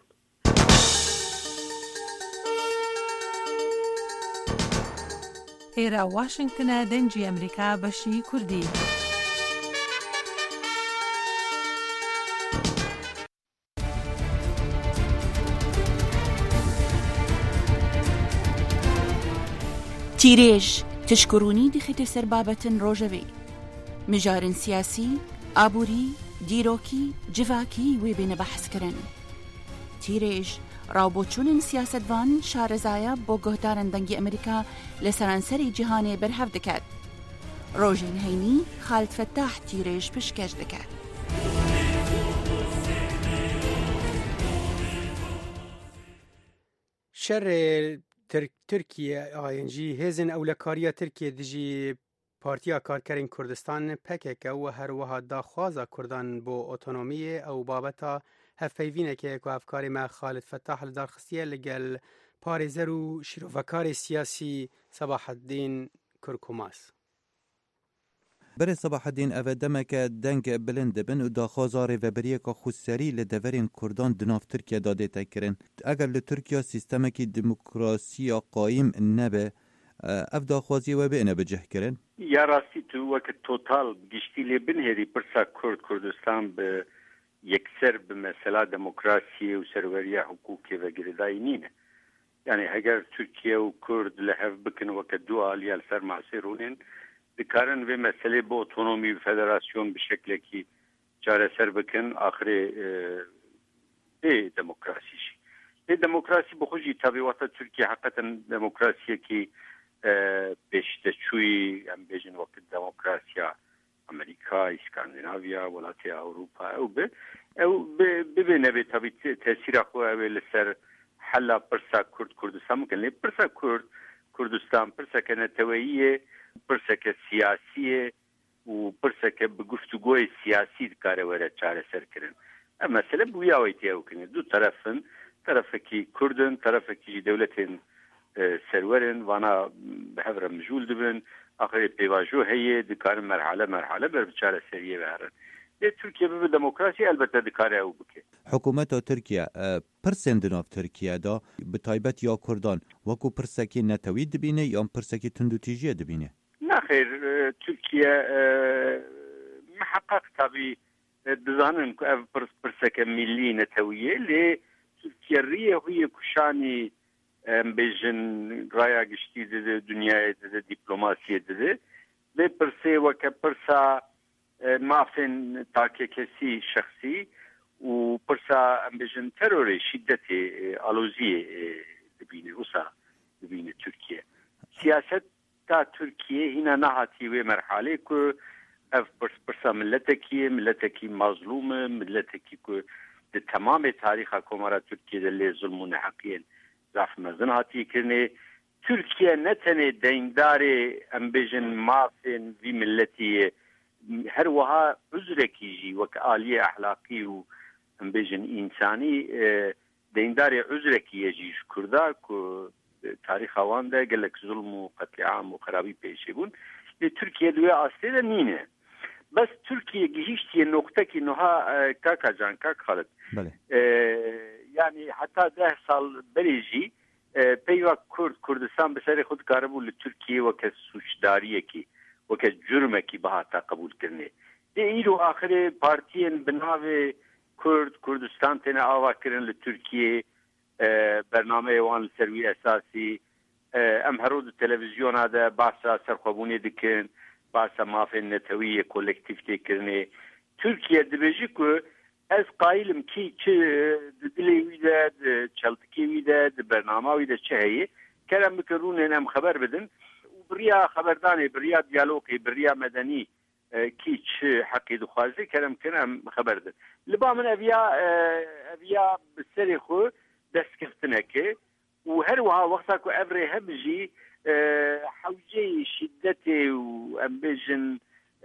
ئێرە واشنگتنە دەنگی ئەمریکا بەشی کوردی. تیرێژ تشکڕوونی دیخێتە سەر بابەتن ڕۆژەوەی مژارن سیاسی ئابووری دیرۆکی جڤاکی وێ بێنە بەحسکردن. تیرێژ ڕاوبۆچوونن سیاسەتوان شارەزایە بۆ گۆهدارن دەنگی ئەمریکا لە سەرانسەری جیهانێ بەرهەف دەکات. ڕۆژین هەینی خالد فەتاح تیرێژ پشکەش دەکات. شەڕ ترکیە ئاینجی هێزن ئەولەکاریە ترکیە دژی پارتیا کارکەرین کوردستان پەکێکە و هەروەها داخوازە کوردان بۆ ئۆتۆنۆمیە ئەو بابەتە هەفپەیڤینێکەیەک و ئەفکاری مە خالد فەتاح لەدارخستیە لەگەل پارێزەر و شیرۆڤەکاری سیاسی سەباحەدین کورکوماس. برێ سەباحەدین ئەvە دەمەکە دەنگ بلند دەبن و داخوازا رێڤەبەریەکە خوسەری لە دەڤەرین کوردان دناو تورکیا دادێتەکردن. ئەگەر لە تورکیا سیستەمێکی دیموکراسیە قایم نەبێ ئەف داخوازیەوە بێنە بەجەهکردن؟ یا ڕاستی تو وەکە تۆتال گشتی لێ بنهێری پرسا کورد کوردستان بە یەکسەر بە مەسەلا دەموکراسی و سەروەریە حقوقی بەگرێدایی نینە. یعنی هەگەر تورکیا و کورد لە هەف بکن وەکە دوو ئالیا لەسەر ماسێ ڕوونێن دکارن وێ مەسەلەی بۆ ئۆتۆنۆمی و فەدەراسیۆن بشکلێکی چارەسەر بکن ئاخرێ بێ دەموکراسیشی بێ دەموکراسی بخۆشی تابێواتە تورکیا حقەتەن دەموکراسیەکی پێشتەچووی ئەم بێژن وەکت دەموکراسیا ئەمریکا ئیسکاندیناڤیا وڵاتی ئەوروپا ئەو بێ ئەو ببێ نەبێ تابی تەسیرە خۆیاوێ لەسەر حەلا پرسا کورد کوردستان بکەن لێ پرسا کورد کوردستان پرسەکە نەتەوەییە پرسەکە سیاسیە و پرسەکە بگفتوگۆی سیاسی دکارەوەرە چارەسەرکردن. ئەم مەسەلە بویاوەی تێوکردن دوو تەرەفن تەرەفێکی کوردن تەرەفێکی دەوڵەتێن سەروەرن وانە بەهەورە مژول دەبن ئاخرێ پێواژۆ هەیە دکارن مەرحەلە مەرحەلە بەر چارەسەریە بهێنن. لێ تورکیا ببێ دەموکراسی ئەلبەتە دکارە ئەو بکێ. حکوومەتە تورکیا پرسێن دناو تورکیادا بتایبەت یا کوردان وەکو پرسێکی نەتەوی دبینێ یان پرسێکی توندوتیژیە دبینێ؟ ناخێر تورکیا محقق تابی دزانن کو ئەv پرسەکە میلی نەتەویە لێ تورکیا ڕیە هویە کوشانی بێژن ڕایا گشتی دەدە دنیای دەدە دیپلۆماسیە دەدە لێ پرسێ وەکە پرسا مافێن تاکێکەسی شخصی و پرسا ئەم بێژن تەرۆرێ شیدەتێ ئالۆزیە دبینێ وسا دبینێ تورکیا سیاست تا تورکیە هینا نەهاتی وێ مەرحەلەی کو ئەv پرسا ملەتێکی ملەتێکی مەظلومە ملەتێکی کو د تەمامێ تاریخا کۆمارا تورکیە لێ زولم و نەحەقیەن زاف مەزن هاتیکردنێ تورکیە نەتەنێ دەنگدارێ ئەم بێژن مافێن وی ملەتیە هەروەها عوزرێکیژی وەکە ئالیە ئەحلاقی و ئەم بێژن ئینسانی دەنگدارێ عوزرێکی یەژیش کووردا کو تاریخ ئەواندا گەلک زوڵم و قەتلیعام و خراپی پێشێ بوون لێ تورکیا دوێ ئاستێدا نینە بس تورکیا گهیشتی نقطه نها کاکا جان کاک خالد يعني حتى ده سال بريجي بيوا كرد كردستان بسر خود كاربو لتركيا وكسوشدارية كي وكجرمة كي بهاتا قبول كرنه دي ايرو آخر بارتين بناوه كرد كردستان تنا آوا كرن لتركيا برنامه وان السروي اساسي ام هرود التلفزيون هذا باسا سرخوبوني دكن باسا مافي النتوية كولكتيفتي كرنه تركيا دبجي كو از قائلم کی چه دلی ویده چلتکی ویده برنامه ویده چه هیه کلم بکرون هم خبر بدن و بریا خبردانی بریا دیالوگی بریا مدنی کی چه حقی دخوازی کلم کنم خبر دن لبا من اویا اویا بسری خو دست کفتنه که و هر وها وقتا که افره همجی حوجه شدته و امبیجن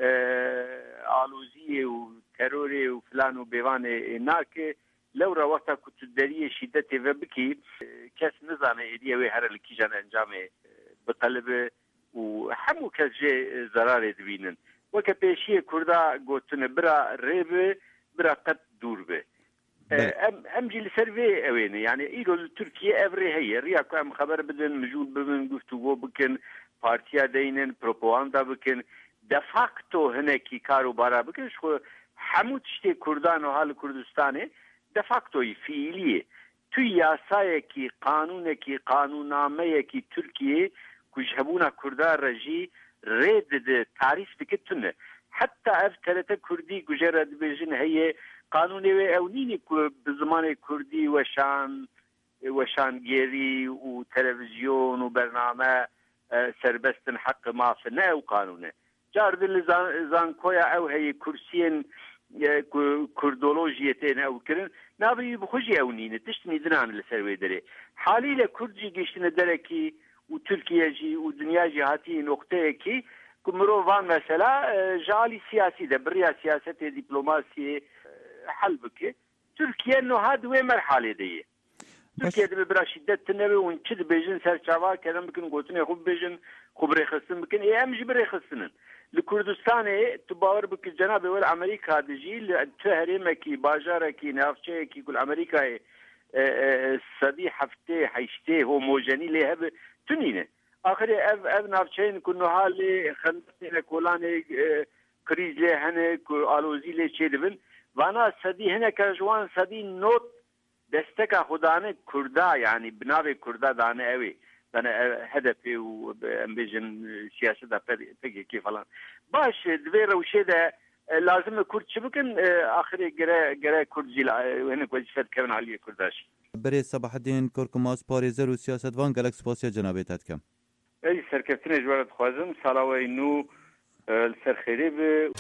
آلوزیه و تروري وفلان وبيوان هناك لو روحت كنت دريه شدتي وبكي كاس نظام ايديه وهر الكيجان انجامه بطلب وحمو كاس جي زرار دبينن وكبيشيه كردا قوتن برا ريب برا قد دور به ام ام جي لسيرفي اوين يعني ايلو تركيا افري هي رياكو ام خبر بدن مجود بدن گفتگو بكن بارتيا دينن بروباغندا بكن دفاكتو هناكي كارو بارا بكن شو حمود شتی کردان و حال کردستانه دفاکتوی فعلیه توی یاسای کی قانون کی قانوننامه کی ترکیه کجهبونا کردان رجی رید ده تعریف بکتونه حتی اف تلت کردی گجرد بجن هی قانونی و اونینی که بزمان کردی و شان و شانگیری و تلویزیون و برنامه سربستن حق مافنه و قانونه جار دل زانکویا او هی کرسین كردولوجيتين او كرن نابي بخوجي اونين تشتني دنان لسروي دري حالي لكردجي قشتنا دركي وتركيا جي ودنيا جي هاتي نقطه كي كمرو فان مثلا جالي سياسي ده بريا سياسه دبلوماسيه حل بك تركيا انه هاد وين مرحله دي تركيا ده برا شده النبي ونشد بيجن سرچاوا كلام بكن قوتني خوب بيجن خبري خصن بكن اي ام جبري خصن لكردستان تباور بك جناب ول امريكا دجي تهرمكي باجاركي نافشيكي كل امريكا صدي حفتي حيشتي هوموجيني لهب تنينه اخر اف اف نافشين كنو حال خندتنا كولاني كريز له هنه الوزي له چيدبن وانا صدي هنه كجوان صدي نوت دستك خدانه كردا يعني بناوي كردا دانه اوي أنا هدفي وأمبيجن سياسة ده بيجي كيف فلان باش دبيرة وشيء ده لازم كرد شبكن آخر جرا جرا كرد جيل وهنا كويس فد كمان عليه كرداش برای صباح الدین کورکماس پاریزر و سیاست وان گلکس پاسیا جنابیت کم ای سرکفتن جوارت خوازم سلاوی نو السرخيري ب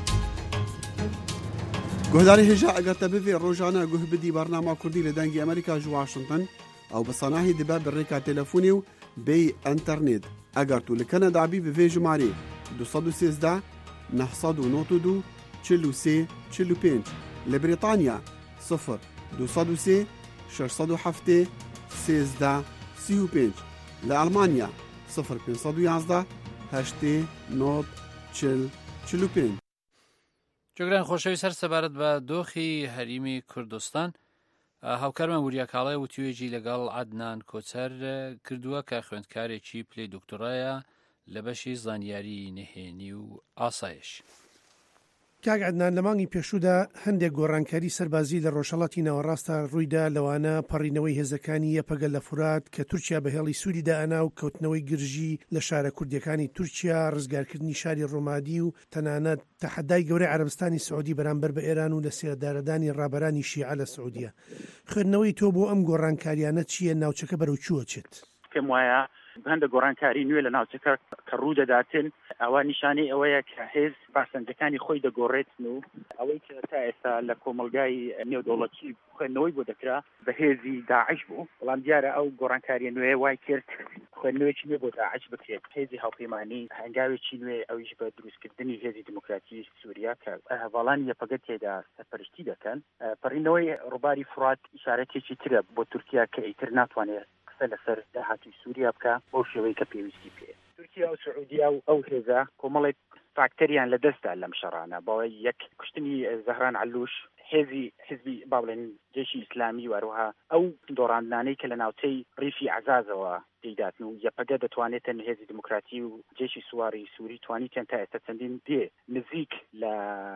گهداری هجا اگر تبوی روزانه گه بدی برنامه کردی لدنگی امریکا جو واشنطن او بصناهي دبا بالريكا تلفوني و بي انترنت اگر تو لكندا بي بفي جماري دو صدو سيزدا نحصدو نوتو دو چلو سي چلو پنج لبريطانيا صفر دو صدو سي شش صدو حفتي سيزدا سيو پنج لألمانيا صفر پنج صدو يازدا هشتي نوت چل چلو پنج جگران خوشوی سر سبارت با دۆخی هەریمی کوردستان هاوکارمان وریا کاڵای و توێژی لەگەڵ عەدنان کۆچەر کردووە کە خوێندکارێکی پلەی دکتۆرایە لە بەشی زانیاری نهێنی و ئاسایش. کاک عەدنان لە مانگی پێشوودا هەندێک گۆڕانکاری سەربازی لە ڕۆژهەڵاتی ناوەڕاستە ڕوویدا لەوانە پەڕینەوەی هێزەکانی یەپەگەل لە فورات کە تورکیا بەهێڵی سووریدا ئەنا و کەوتنەوەی گرژی لە شارە کوردیەکانی تورکیا ڕزگارکردنی شاری ڕۆمادی و تەنانەت تەحەدای گەورەی عەرەبستانی سعودی بەرامبەر بە ئێران و لە سێدارەدانی ڕابەرانی شیعە لە سعودیە. خوێندنەوەی تۆ بۆ ئەم گۆڕانکاریانە چییە ناوچەکە بەرەو چووە چێت؟ پێم وایە هەندێک گۆڕانکاری نوێ لە ناوچەکە کە ڕوو دەداتن ئەوە نیشانەی ئەوەیە کە هێز پاسەنجەکانی خۆی دەگۆڕێتن و ئەوەی کە تا ئێستا لە کۆمەلگای نێودەوڵەتی خوێندنەوەی بۆ دەکرا بە هێزی داعش بوو بەڵام دیارە ئەو گۆڕانکاریە نوێ وای کرد خوێندنەوەیکی نوێ بۆ داعش بکرێت هێزی هاوپەیمانی هەنگاوێکی نوێ ئەویش بە دروستکردنی هێزی دموکراتی سووریا کە هەواڵانی یەپەگەت تێدا سەرپەرشتی دەکەن پەڕینەوەی ڕووباری فرات ئیشارەتێکی ترە بۆ تورکیا کە ئیتر ناتوانێت قسە لەسەر داهاتووی سووریا بکە بەو شێوەی کە پێویستی پێ تورکیا و سعودیا و ئەو هێزە کۆمەڵێک فاکتەریان لە دەستدا لەم شەڕانە بەوەی یەک کوشتنی زەهران علوش حێزی حزبی باڵێن جێشی ئیسلامی وەروها ئەو دۆڕاندنانەی کە لە ناوچەی ڕیفی عەزازەوە دەیداتن و یەپەگە دەتوانێتن هێزی دموکراتی و جێشی سواری سووری توانیتیان تا ئێستا چەندین دێ نزیک لە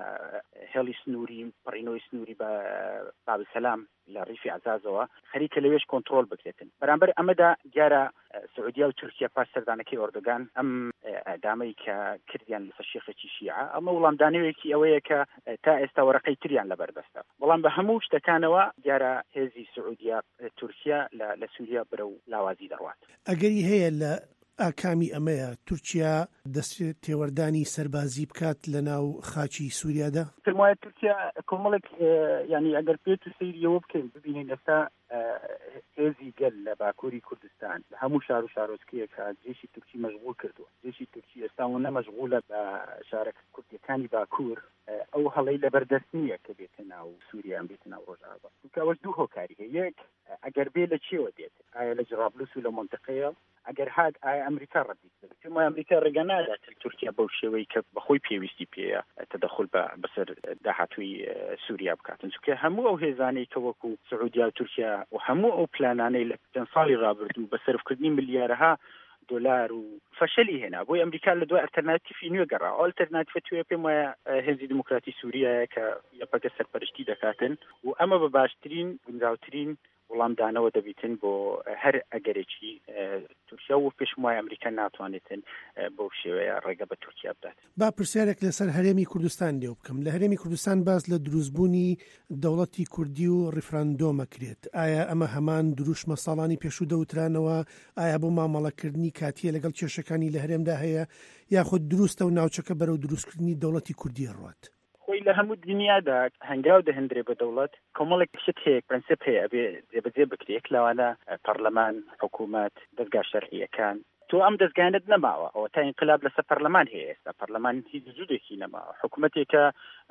هێڵی سنووری پڕینەوەی سنووری بە بابسەلام لە ڕیفی عەزازەوە خەریکە لەوێش کۆنتڕۆل بکرێتن. بەرامبەر ئەمەدا دیارە سعودیا و تورکیا پاش سەردانەکەی ئۆردۆگان ئەم ئەدامەی کە کردیان لەسەر شێخێکی شیعە ئەمە وەڵامدانەوەیەکی ئەوەیە کە تا ئێستا وەرەقەی تریان لەبەردەستە. بەڵام بە هەموو شتەکانەوە دیارە هێزی سعودیا تورکیا لە سووریا برە و لاوازی دەڕوات. ئەگەری هەیە لە ئاکامی ئەمەیە تورکیا دەست تێوەردانی سەربازی بکات لە ناو خاچی سووریادا؟ پێم وایە تورکیا کۆمەڵێک ینی ئەگەر پێت و سەیریەوە بکەین ببینین ئێستا هێزی گەل لە باکووری کوردستان لە هەموو شار و شارۆچکەیە کە جێشی تورکی مەشغوڵ کردووە. جێشی تورکی ئێستا نەمەشغوڵە بە شارەکە کوردیەکانی باکوور ئەو هەڵەی لەبەردەست نییە کە بێتە ناو سووریان بێتە ناو ڕۆژئاوا. چونکەوەش دوو هۆکاری هەیە. یەک ئەگەر بێ لە چێوە دێت ئایا لە جرابلوس و لە مۆنتقەیە ئەگەر هات ئایا ئەمریکا ڕەتی دەبێت. چونکە ئەمریکا ڕێگە نادات تورکیا بەو شێوەی کە بەخۆی پێویستی پێیە تەدەخل بەسەر داهاتووی سووریا بکاتن. چونکە هەموو ئەو هێزانەی کە وەکو سعودیا و تورکیا و هەموو ئەو پلانانەی لە چەند ساڵی ڕابردوو بە سەرفکردنی ملیارەها دۆلار و فەشەلی هێنا بۆی ئەمریکا لە دوای ئەلتەرناتیفی نوێ گەڕا. ئەو ئەلتەرناتیفە توێ پێم وایە هێزی دموکراتی سووریایە کە یەپەگە سەرپەرشتی دەکاتن و ئەمە بە باشترین گونجاوترین وەڵامدانەوە دەبیتن بۆ هەر ئەگەرێکی تورکیا و پێشم وایە ئەمریکا ناتوانێتن بۆ شێوەیە ڕێگە بە تورکیا بدات. با پرسیارێک لەسەر هەرێمی کوردستان لێو بکەم. لە هەرێمی کوردستان باز لە دروستبوونی دەوڵەتی کوردی و ڕیفراندۆمە کرێت. ئایا ئەمە هەمان دروشمە ساڵانی پێشوو دەوترانەوە؟ ئایا بۆ مامەڵەکردنی کاتیە لەگەڵ کێشەکانی لە هەرێمدا هەیە یاخود دروستە و ناوچەکە بەرەو دروستکردنی دەوڵەتی کوردی ڕوات؟ خۆی لە هەموو دنیادا هەنگاو دەهێنرێ بە دەوڵەت کۆمەڵێک شت هەیە پرەنسیپ هەیە ئەبێ جێبەجێ بکرێت لەوانە پەرلەمان حکوومەت دەستگا شەرعیەکان تۆ ئەم دەستگانت نەماوە ئەوە تا ئینقلاب لەسەر پەرلەمان هەیە ئێستا پەرلەمان هیچ جودێکی نەماوە حکوومەتێکە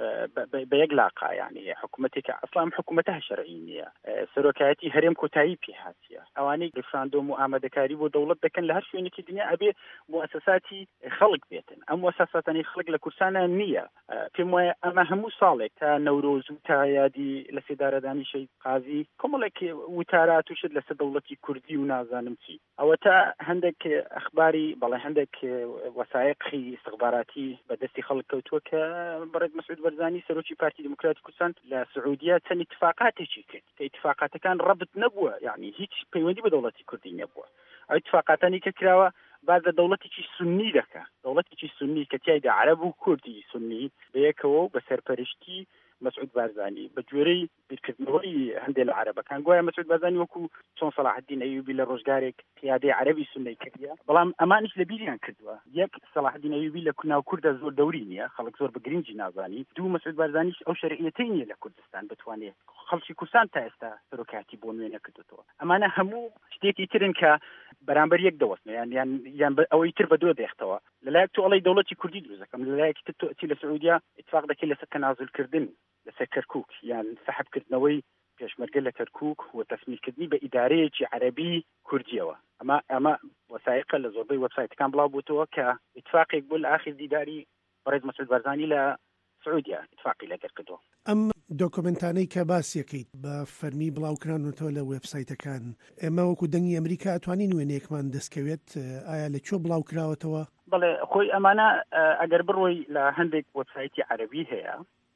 بە یەک لاقا یعنی حکوومەتێکە ئەسڵام حکوومەتە شەرعی نییە سەرۆکایەتی هەرێم کۆتایی پێهاتیە ئەوانەی ریفراندۆم و ئامادەکاری بۆ دەوڵەت دەکەن لە هەر شوێنێکی دنیا ئەبێ موسەساتی خەڵک بێتن ئەم موسەساتانی خەڵک لە کورسانە نییە پێم وایە ئەمە هەموو ساڵێک تا نەورۆز و تا یادی لە سێدارەدانی شەی قازی کۆمەڵێک وتارات و شت لەسەر دەوڵەتی کوردی و نازانم چی ئەوە تا هەندێک ئەخباری بەڵێ هەندێک وەسایقی استخباراتی بەدەستی خەڵک کەوتووە کە بەڕێز مەسعود بەرزانی سەرۆکی پارتی دموکراتی کوردستان لە سعودیا چەند اتفاقاتێکی کرد کە اتفاقاتەکان ڕەبط نەبووە یعنی هیچ پەیوەندی بە دەوڵەتی کوردی نەبووە ئەو اتفاقاتانی کە کراوە بعد لە دەوڵەتێکی سونی دەکا دەوڵەتێکی سونی کە تیایدا عەرەب و کوردی سونی بەیەکەوە بە سەرپەرشتی مەسعود بارزانی بە گوێرەی بیرکردنەوەی هەندێک لە عەرەبەکان گوایە مەسعود بارزانی وەکو چۆن سەلاح الدین ئەیوبی لە ڕۆژگارێک پیادەی عەرەبی سونی کردیە بەڵام ئەمانیش لە بیریان کردووە یەک سەلاح الدین ئەیوبی لە ناو کوردە زۆر دەوری نییە خەڵک زۆر بە گرنگی نازانی دوو مەسعود بارزانیش ئەو شەرعیەتەی نییە لە کوردستان بتوانێت خەڵکی کوردستان تا ئێستا سەرۆکاتی بۆ نوێ نەکردوتەوە ئەمانە هەموو شتێکی ترن کە بەرامبەر یەک دەوەستن یان یان یان ئەوەی تر بە دووە دێختەوە لەلایەک تۆ ئەڵەی دەوڵەتی کوردی دروست دەکەم لەلایەکی تر تۆ لە سعودیا اتفاق دەکەی لەسەر تەنازولکردن لەسەر کەرکووک یان سەحبکردنەوەی پێشمەرگە لە کەرکووک و تەسمیلکردنی بە ئیدارەیەکی عەرەبی کوردیەوە ئەمە ئەمە وەسایقە لە زۆربەی وەبسایتەکان بڵاو بووتەوە کە اتفاقێک بوو لە ئاخر دیداری بەڕێز مەسعود بارزانی لە سعودیا اتفاقی لەگەر کردووە ئەم دۆکۆمنتانەی کە باسیەکەیت بە فەرمی بڵاوکرانەوە لە وێبسایتەکان ئێمە وەکو دەنگی ئەمریکا ئەتوانین وێنەیەکمان دەستکەوێت ئایا لە کوێ بڵاو کراوەتەوە؟ بەڵێ خۆی ئەمانە ئەگەر بڕۆی لە هەندێک وێبسایتی عەرەبی هەیە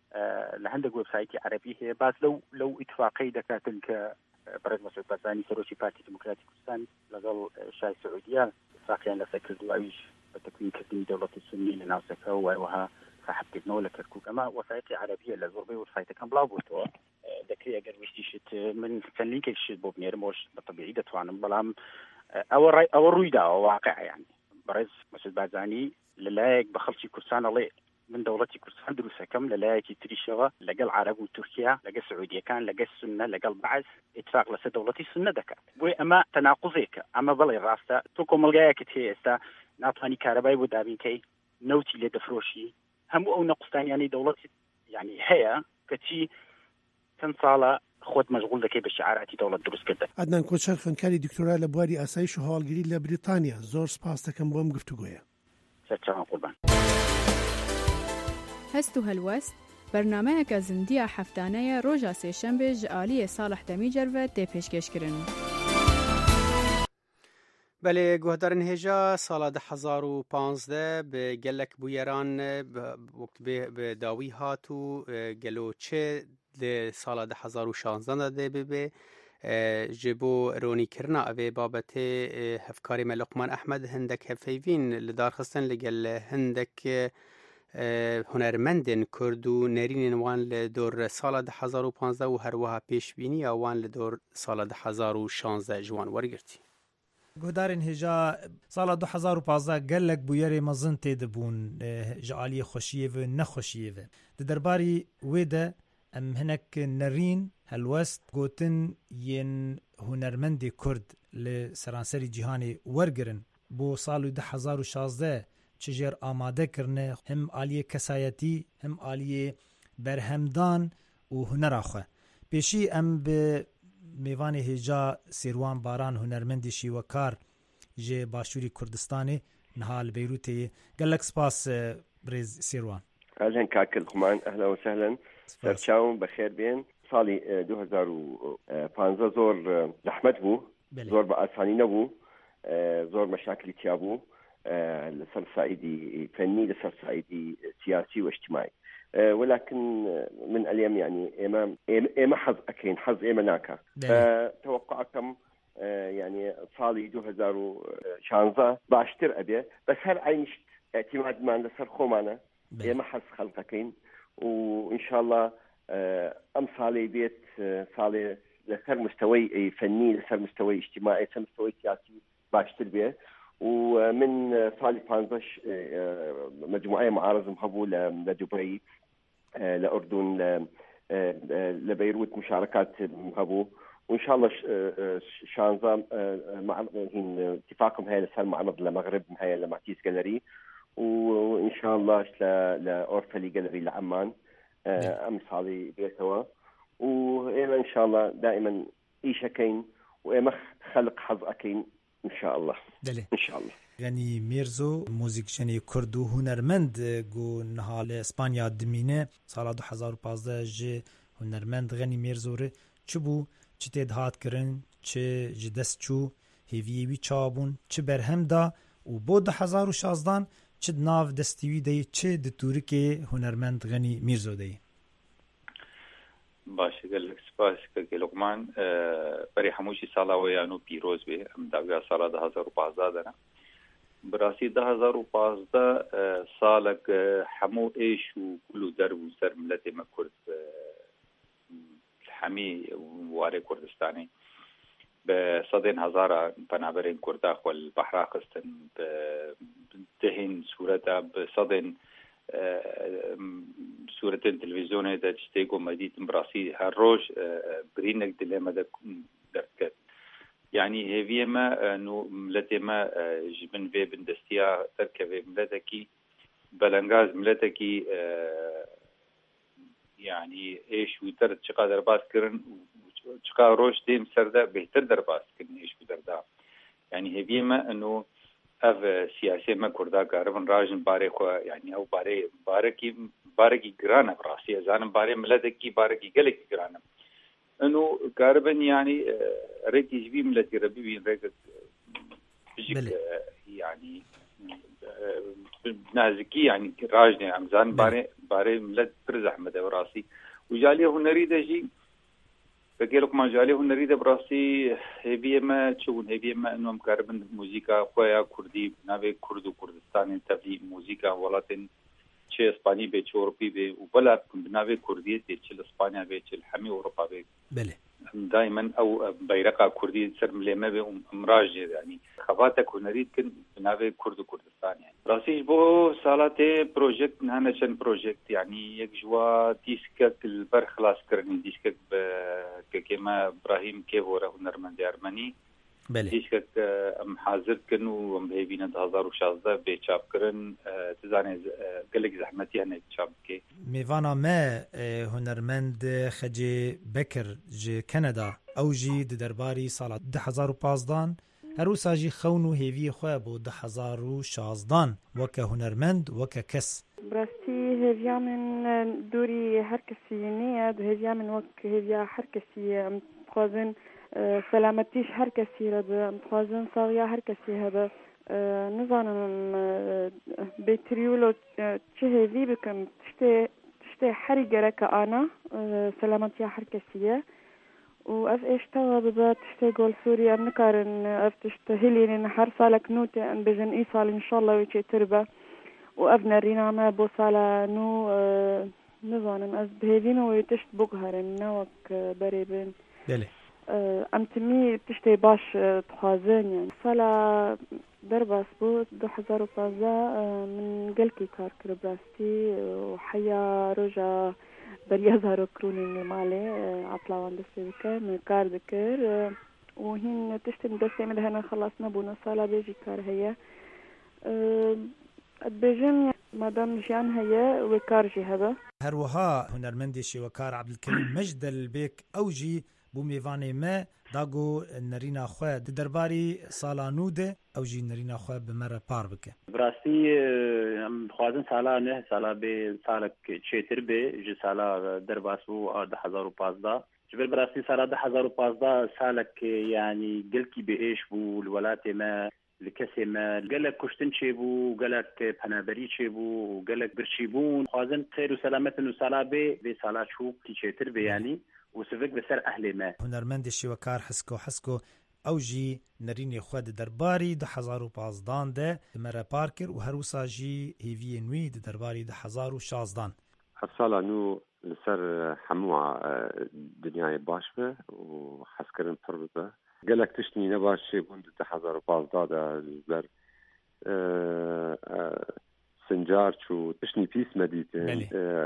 لە هەندێک وێبسایتی عەرەبی هەیە باز لەو لەو اتفاقی دەکاتن کە بەڕێز مەسعود بارزانی سەرۆکی پارتی دموکراتی کوردستان لەگەڵ شای سعودیا اتفاقیان لەسەر کردووە ئەویش بە تەکوینکردنی دەوڵەتی سونی لە ناوچەکە و وەروەها صاحبکردنەوە لە کەرکووک ئەمە وەسایتی عەرەبیە لە زۆربەی وێبسایتەکان بڵاو بووتەوە دەکرێت ئەگەر ویستیشت من چەند لینکێکشت بۆ بنێرمەوەش بەتەبیعی دەتوانم بەڵام ئەوە ئەوە ڕوویداوە واقعە یعنی بەڕێز مەسعود بارزانی لەلایەک بە خەڵکی کوردستان ئەڵێ من دەوڵەتی کوردستان دروستەکەم لەلایەکی تریشەوە لەگەڵ عەرەب و تورکیا لەگەڵ سعودیەکان لەگەڵ سونە لەگەڵ بەعەز اتفاق لەسەر دەوڵەتی سونە دەکات بۆی ئەمە تەناقوزێکە ئەمە بەڵێ ڕاستە تۆ کۆمەلگایەکت هەیە ئێستا ناتوانی کارەبای بۆ دابینکەی نەوتی لێ دەفرۆشی هەموو ئەو نەقستانیانی دەوڵەتی یعنی هەیە کە چی چەند ساڵە خۆت مەشغوڵ دەکەی بە شعاراتی دەوڵەت دروستکردن. عەدنان کۆچەر خوێندکاری دکتۆرا لە بواری ئاسایش و هەواڵگیری لە بریتانیا زۆر سپاس دەکەم بۆم گفتوگۆیە. سەرچاوان قوربان. هەست و هەلوەست بەرنامەیەکە زندیە هەفتانەیە ڕۆژە سێشەمبێ ji aliyê Salih Demîcer ve tê pêşkêşkirin. بله گهدارن هجا سال ده هزار و پانزده به گلک بویران وقت به داوی هاتو گلو چه ده سال ده هزار و شانزده ده به به جبو رونی کرنا اوی بابت هفکاری ملقمان احمد هندک هفیوین لدار خستن لگل هندک هنرمندن کردو نرین وان لدور سال ده هزار و پانزده و هر وها پیش بینی وان لدور سال ده هزار و شانزده جوان ورگرتی. گهدارن هجا سال دو هزار و پانزده گلک بویری مزن تید بون جعالی خوشیه و نخوشیه و درباری ویده ام هنک نرین هلوست گوتن ین هنرمند کرد لسرانسری جهانی ورگرن بو سال دو هزار و شانزده چجر آماده کرنه هم آلیه کسایتی هم آلیه برهمدان و هنر آخوه پیشی ام به میوان هجا سیروان باران هنرمندی شیوکار جه باشوری کردستانی نهال بیروتی گلک سپاس برز سیروان. اهلا كاكل خمان اهلا وسهلا سرچاوم بخير بين صالي دو هزار و پانزده زور زحمت بو زور بآساني نبو زور مشاكل تيابو لسر صعيدي فني لسر صعيدي سياسي واجتماعي ولكن من اليوم يعني إما إما حظ أكين حظ إما ناكا فتوقعكم يعني صالي دو هزار وشانزة باشتر أبي بس هل عينشت اعتماد ما لسر خومانا إما حظ خلقكين وإن شاء الله أم صالي بيت صالي لسر مستوي فني لسر مستوي اجتماعي لسر مستوي سياسي باشتر بيه ومن صالي بانزش مجموعة معارض مهبو لدبي لأردن لبيروت مشاركات مهبو وإن شاء الله شانزا مع اتفاقهم هاي لسال معرض لمغرب هاي لمعتيز جاليري وإن شاء الله لأورفلي جاليري لعمان أم صالي بيتوا وإما إن شاء الله دائما إيش أكين وإما خلق حظ أكين إن شاء الله دلي. إن شاء الله يعني ميرزو موزيكشني كردو هنرمند جو نهال إسبانيا دمينة سال دو هزار و پانزده ج هنرمند غني ميرزوره چبو چه تدهات کرن چه جدست چو هیویوی چابون چه برهم دا و بو دو هزار و شازدان چه ناو دستیوی دی چه دتوری که هنرمند غني ميرزو دی باشه گلک سپاس که لقمان برای هموشی سالا و یانو پیروز به ام داویا سالا ده هزار و پانزده دنا براسی ده هزار و پانزده سالک همو ایش و کلو در و سر ملت مکرد حمی واره کردستانی به صدین هزار پنابرین کرداخ والبحر قستن دهین صورتا به صدین صورتين تلفزيوني دا تشتيقو مديد براسي هالروج برينك دلما دا دركت يعني هي ما انه ملتي ما جبن في بندستيا تركب ملتكي بلنغاز ملتكي يعني ايش وتر تشقا درباس كرن تشقا روج ديم سردا بهتر درباس كرن ايش ودردا يعني هي ما انه اف سیاسی ما کرده کاربن راجن باره خو يعني او باره باره کی باره کی گرانه براسي زانم باره ملت کی باره کی گله کی گرانه انه کاربن يعني ريت يجبي ملت ربي بين ريت يعني نازكي يعني راجن امزان باره باره ملت برز احمد براسي وجاليه نريد شيء فقالك ما جاليه نريد براسي هبيه ما تشون هبيه ما انه مقاربن موسيقى خويا كردي ناوي كردو كردستان تبلي موسيقى ولاتن شي اسباني به اوربي به وبلا ناوي كردي تشل اسبانيا به تشل حمي اوروبا به بله دائما او بيرقه كردي سر مليمه به امراج يعني خباتك نريد كن ناوي كردو كردستان يعني براسي بو سالاتي بروجكت نانشن بروجكت يعني يك جوا ديسك البر خلاص كرني ديسك كما ابراهيم كيفورا هنرمند ارمني بله ديسك ام حاضر كنو ام هيبين دو هزار و شانزده به چاپ کرن تزانه گلک زحمتي هنه چاپ کی میوانا ما هنرمند خجي بكر ج كندا او جي درباري سال دو هزار و پانزده هروسا جي خونو هيوي خو بو دو هزار و شانزده وك هنرمند وك كس براستی هێویا من دووری هەر کەسی نییە هێویا من وەک هێویا هەر کەسی خوازن سەلامەتیش هەر کەسی هەبە خوازن ساڵیا هەر کەسی هەبە نزانم بێتریولۆ چه هێوی بکەم تشتێ تشتێ هەری گەرەکە ئانا سەلامەتیا هەر کەسیە و ئەف ئێشتەوە ببە تشتێ گۆلسووری ئەم نکارن ئەف تشتە هێلێنن هەر ساڵێک نوتێ ئەن بژن ئی ساڵ ئینشاءڵڵا وی چێتر بە و ئەف نەرینامە بۆ ساڵە نو نزانم ئەس بهێوینەوەی تشت بگهەرن نەوەک بەرێ بن ئەم تمی تشتێ باش دخوازن یان ساڵە دەرباس بوو دو هەزار و پانزە من گەلکی کار کرد براستی و حەیا ڕۆژە بەریا زارۆکرونی ماڵێ عەپڵاوان دەستێ بکەم کار دەکرد و هین تشتم دەستێ من هەنە خلاص نەبوونە ساڵە بێژی کار هەیە بێژم مادام ژیان هەیە وێ کارژی هەبە هەروەها هونەرمەندێکی وەکار عەبدولکەریم مەجدەل بێک ئەوژی بوو میێوانێ مە داگۆ نەرینا خوێ di derbarî sala nû de ew jî nêrîna xwe bi me re par bike. Birastî em dixwazin sala neh sala bê salek çêtir bê ji sala derbas bû a di hezar û panzdeh. Ji ber birastî sala di hezar û panzdeh salek yanî gelkî bêêş bû li welatê me li kesê me gelek kuştin çêbû gelek penaberî çêbû gelek birçîbûn dixwazin xêr û selametin û sala bê vê sala çûkî çêtir bê yanî وسفك بسر أهل ما هنرمندشی وکار حسکو حسکو او جی نرینی خود درباری ده هزار و پازدان ده مره پارکر و هر وسا جی هیوی نوی ده درباری ده هزار و شازدان هر سالا نو لسر حموع دنیای باش به و حسکرن پر به گلک تشنی نباش چه بوند ده هزار و پازدان ده بر سنجار چو تشنی پیس مدیتن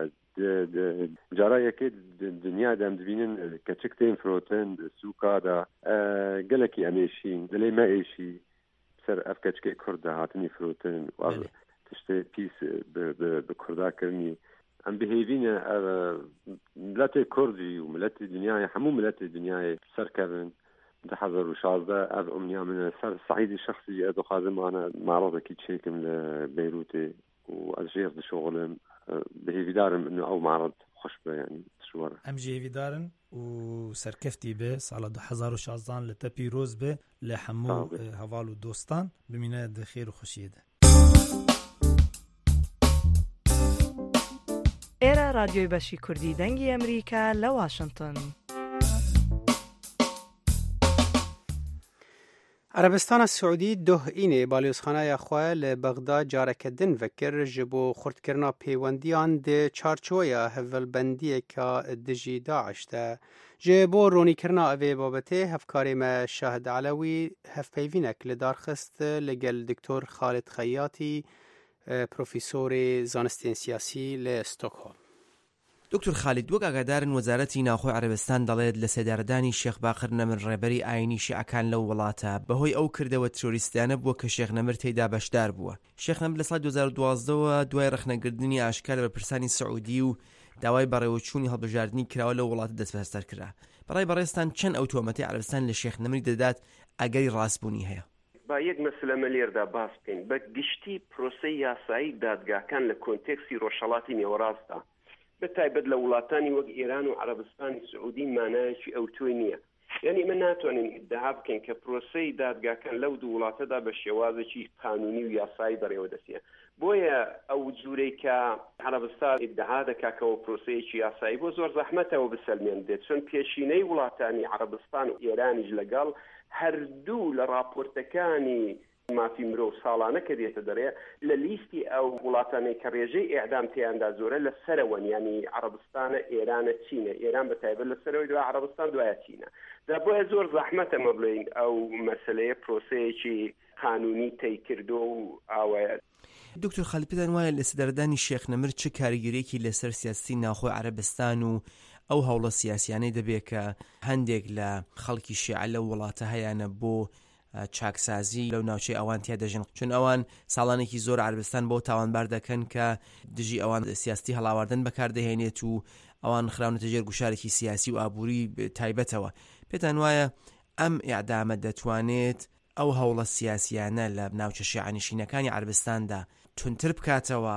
جارا یکی دنیا دم دبینن کچکتین فروتن سوکا دا گلکی امیشین دلی ما ایشی سر اف کچکی کرده هاتنی فروتن و تشتی پیس به کرده کرنی ام بهیوین ملت کردی و ملت دنیای همو ملت دنیای سر کردن ده هزار و شازده از امنیا من سر سعیدی شخصی ادو خازم انا معرضه کی چیکم لبيروتي وأجير بشغلهم بهيفي دارم إنه أو معرض خشبة يعني شوارع أم جيفي دارن وسركفتي به سال دو هزار و شازدان لتبي روز به لحمو هوالو دوستان بمينة خير وخشية ده إيرا راديو باشي كردي دنجي أمريكا لواشنطن عربستان سعودی دوه اینه بالیوزخانه خواه لبغداد جارک دن وکر جبو خردکرنا پیوندیان ده چارچویا هفلبندی که دجی داعش ده جبو رونی کرنا اوی بابته هفکاری ما شاهد علوی هف پیوینک لدارخست لگل دکتور خالد خیاطی پروفیسور زانستین سیاسی لستوکهولم. دکتور خالد وەک ئاگادارن وەزارەتی ناوخۆی عەرەبستان دەڵێت لە سێدارەدانی شێخ باقر نەمر ڕێبەری ئاینی شیعەکان لەو وڵاتە بەهۆی ئەو کردەوە ترۆریستیانە بووە کە شێخ نەمر تێیدا بەشدار بووە. شێخ نەمر لە ساڵی دوو هەزار و دوازدەوە دوای ڕەخنەگرتنی ئاشکار لە بەرپرسانی سعودی و داوای بەڕێوەچوونی هەڵبژاردننی کراوە لەو وڵاتە دەست بەستەر کرا. بەڕای بەڕێستان چەند ئەو تۆمەتی عەرەبستان لە شێخ نەمری دەدات ئەگەری ڕاستبوونی هەیە؟ با یەک مەسلەمە لێردا باس بکەین بە گشتی پرۆسەی یاسایی دادگاکان لە کۆنتێکسی ڕۆژهەڵاتی نێوەڕاستە بتایبەت لە وڵاتانی وەک ئێران و عەرەبستانی سعودی مانایەکی ئەو توی نییە. یعنی من ناتوانین ئیدعا بکەین کە پرۆسەی دادگاکان لەو دوو وڵاتەدا بە شێوازێکی قانونی و یاسایی بەڕێوە دەچێت. بۆیە ئەو جوورەی کە عەرەبستان ئیدعا دەکاتەوە پرۆسەیەکی یاسایی بۆ زۆر زەحمەتەوە بسەلمێنرێت چۆن پێشینەی وڵاتانی عەرەبستان و ئێرانیش لەگەڵ هەردوو لە راپۆرتەکانی مافی مرۆڤ ساڵانە کە دێتە دەرێ لە لیستی ئەو وڵاتانەی کە ڕێژەی ئێعدام تیاندا زۆرە لە سەرەوەن ینی عەرەبستانە ئێرانە چینە ئێران بەتایبەت لە سەرەوەی دوای عەرەبستان دوایە چینە دا بۆیە زۆر زەحمەتە مە بڵێین ئەو مەسەلەیە پرۆسەیەکی قانونی تەی کردو و ئاوایە. دکتۆر خالد پێتان وایە لە سەردانی شێخ نەمر چه کاریگەریەکی لەسەر سیاسی ناوخۆی عەرەبستان و ئەو هەوڵە سیاسیانەی دەبێت کە هەندێک لە خەڵکی شیعە لەو وڵاتە هەیەە بۆ چاکسازی لەو ناوچەی ئەوان تیا دەژن چون ئەوان ساڵانێکی زۆر عەرەبستان بۆ تاوانبار دەکەن کە دژی ئەوان سیاستی هەڵاوردن بەکاردەهێنێت و ئەوان خراونەتە ژێر گوشارێکی سیاسی و ئابووری تایبەتەوە. پێتان وایە ئەم ئیعدامە دەتوانێت ئەو هەوڵە سیاسیانە لە ناوچە شیعەنشینەکانی عەرەبستاندا تونتر بکاتەوە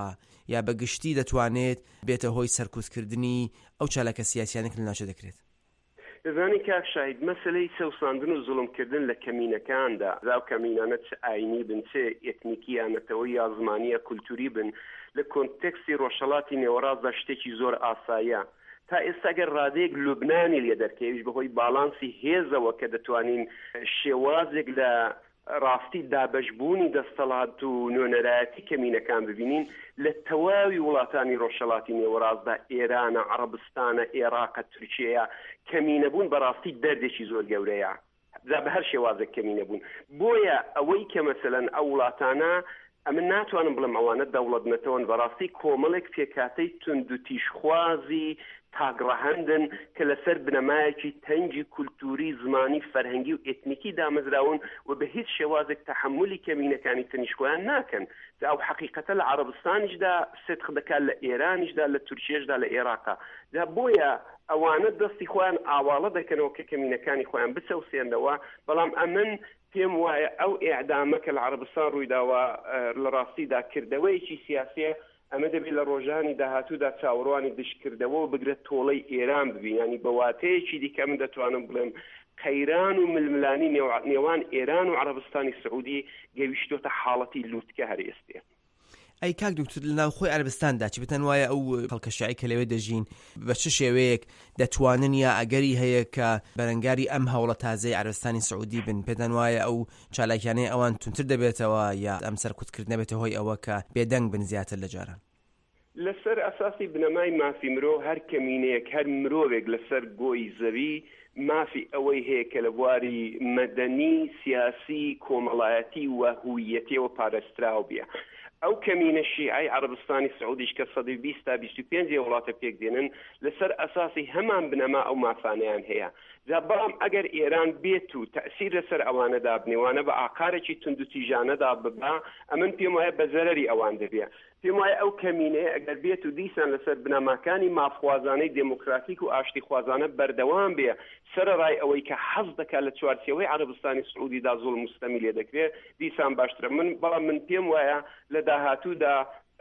یا بەگشتی دەتوانێت بێتە هۆی سەرکوتکردنی ئەو چالەکە سیاسیانێک لە ناوچە دەکرێت؟ دەزانی کاک شاید مەسلەی سەوساندن و زوڵمکردن لە کەمینەکاندا زاو کەمینانە چ ئاینی بن چێ ئێتنیکیانەتەوە یا زمانیە کولتوری بن لە کۆنتێکسی ڕۆژهەڵاتی نێوەڕاستدا شتێکی زۆر ئاساییە. تا ئێستا گەر ڕادەیەک لوبنانی لێ دەرکەویش بەهۆی باڵانسی هێزەوە کە دەتوانین شێوازێک لە ڕاستی دابەشبوونی دەستەڵات و نوێنەرایەتی کەمینەکان ببینین لە تەواوی وڵاتانی ڕۆژهەڵاتی نێوەڕاستدا ئێرانە، عەرەبستانە، ئێراقە، تورکیەیە کەمینەبوون بەڕاستی دەردێکی زۆر گەورەیە. دا بە هەر شێوازێک کەمینەبوون. بۆیە ئەوەی کە مەسەلەن ئەو وڵاتانە ئەمن ناتوانم بڵم ئەوانە دەوڵەت نەتەوەن بەڕاستی کۆمەڵێک پێکاتەی تند و تیشخوازی تاگڕەهەندن کە لەسەر بنەمایەکی تەنگی کولتوری زمانی فەرهەنگی و ئێتنیکی دامەزراون و بە هیچ شێوازێک تەحملی کەمینەکانی تەنیشکۆیان ناکەن. ئەو حەقیقەتە لە عەرەبستانیشدا سێت دەکات، لە ئێرانیشدا، لە تورکیەشدا، لە ئێراقا. دا بۆیە ئەوانە دەستی خۆیان ئاواڵە دەکەنەوە کە کەمینەکانی خۆیان بچەوسێنەوە. بەڵام ئەمن پێم وایە ئەو ئێعدامە کە لە عەرەبستان ڕوویداوە لە ڕاستیدا کردەوەیەکی سیاسیە، ئەمە دەبێت لە ڕۆژانی داهاتوودا چاوەڕوانی دشکردەوە و بگرێت تۆڵەی ئێران ببین. ینی بە واتەیەکی دیکە من دەتوانم بڵێم قەیران و ململانی نێوان ئێران و عەرەبستانی سعودی گەیشتۆتە حاڵەتی لووتکە هەر ئێستێ. ئەی کاک دکتۆر لە ناوخۆی عەرەبستاندا چی بتەن وایە ئەو خەڵکەشایی کە لەوێ دەژین بە چ شێوەیەک دەتوانن یا ئەگەری هەیە کە بەرەنگاری ئەم هەوڵە تازەی عەرەبستانی سعودی بن؟ پێتان وایە ئەو چالاکیانەی ئەوان تونتر دەبێتەوە یا ئەم سەرکوتکردنە بێتە هۆی ئەوە کە بێدەنگ بن زیاتر لە جاران؟ لەسەر ئەساسی بنەمای مافی مرۆ هەر کەمینەیەک هەر مرۆڤێک لەسەر گۆی زەوی مافی ئەوەی هەیە کە لە بواری مەدەنی، سیاسی، کۆمەڵایەتی و هویەتیەوە پارێزراو بێ. ئەو کەمینە شیعی عەرەبستانی سعودیش کە سەدەی بیست تا بیست و پێنج وڵاتە پێک دێنن لەسەر ئەساسی هەمان بنەما ئەو مافانەیان هەیە. جا بەڵام ئەگەر ئێران بێت و تەئسیر لەسەر ئەوانەدا بنێوانە بە ئاقارێکی تند و تیژانەدا ببا، ئەمن پێم وایە بە زەرەری ئەوان دەبێت. پێم وایە ئەو کەمینەیە ئەگەر بێت و دیسان لەسەر بنەماکانی مافخوازانەی دموکراتیک و ئاشتی خوازانە بەردەوام بێ سەرڕای ئەوەی کە حەز دەکات لە چوارچێوەی عەرەبستانی سعودیدا زوڵم مستەمی لێ دەکرێت دیسان باشترە. من بەڵام من پێم وایە لە داهاتوودا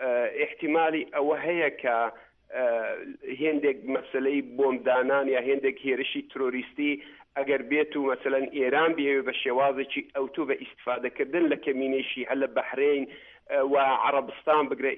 احتیمالی ئەوە هەیە کە هێندێک مەسلەی بۆمدانان یا هێندێک هێرشی ترۆریستی ئەگەر بێت و مەسەلەن ئێران بێ بە شێوازێکی ئەوتو بە ئیستفادەکردن لە کەمینەی هەل لە بەحرین و عەرەبستان بگرێ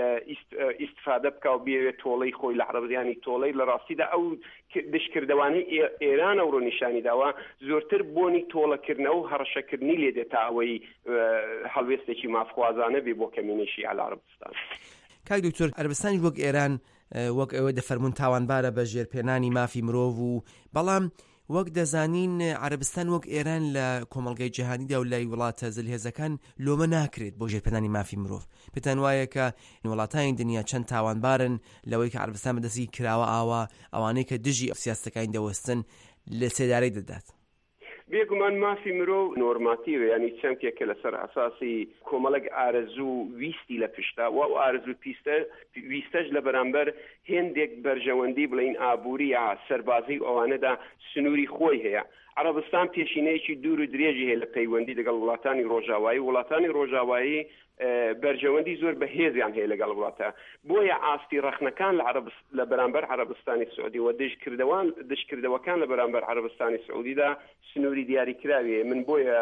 ئیستفادە بکە و بێوێت تۆڵەی خۆی لە عەرەبیانی تۆڵەی لە ڕاستیدا ئەو دشکردەوانی ئێران ئەوڕۆ نیشانی داوە زۆرتر بۆنی تۆڵەکردنەوە و هەڕەشەکردنی لێ دێت تا ئەوەی هەڵوێستێکی مافخوازانە بێ بۆ کەمینەی لە عەرەبستان. کاک دکتۆر عەرەبستانی وەک ئێران وەک ئەوە دەفەرمون تاوانبارە بە ژێرپێنانی مافی مرۆڤ و بەڵام وەک دەزانین عەرەبستان وەک ئێران لە کۆمەڵگەی جیهانیدا و لای وڵاتە زلهێزەکان لۆمە ناکرێت بۆ ژێرپێنانی مافی مرۆڤ. پێتان وایە کە وڵاتانی دنیا چەند تاوانبارن لەوەی کە عەرەبستان بەدەستی کراوە ئاوا ئەوانەی کە دژی سیاسەکانی دەوەستن لە سێدارەی دەدات. بێگومان مافی مرۆڤ نۆرماتیوە، ینی چەمکێکە لەسەر ئاساسی کۆمەڵک ئارەزوو ویستی لە پشتا و ئارەزوو ویستەش لە بەرامبەر هێندێک بەرژەوەندی بڵین ئابووری یا سەربازی ئەوانەدا سنووری خۆی هەیە. عەرەبستان پێشینەیەکی دوور و درێژی هەیە لە پەیوەندی لەگەڵ وڵاتانی ڕۆژاوایی وڵاتانی ڕۆژاوایی بەرژەوەندی زۆر بەهێزیان هەیە لەگەڵ وڵاتە. بۆیە ئاستی ڕەخنەکان لە بەرامبەر عەرەبستانی سعودی و دژکردەوان دژکردەوەکان لە بەرامبەر عەرەبستانی سعودیدا سنووری دیاریکراویە. من بۆیە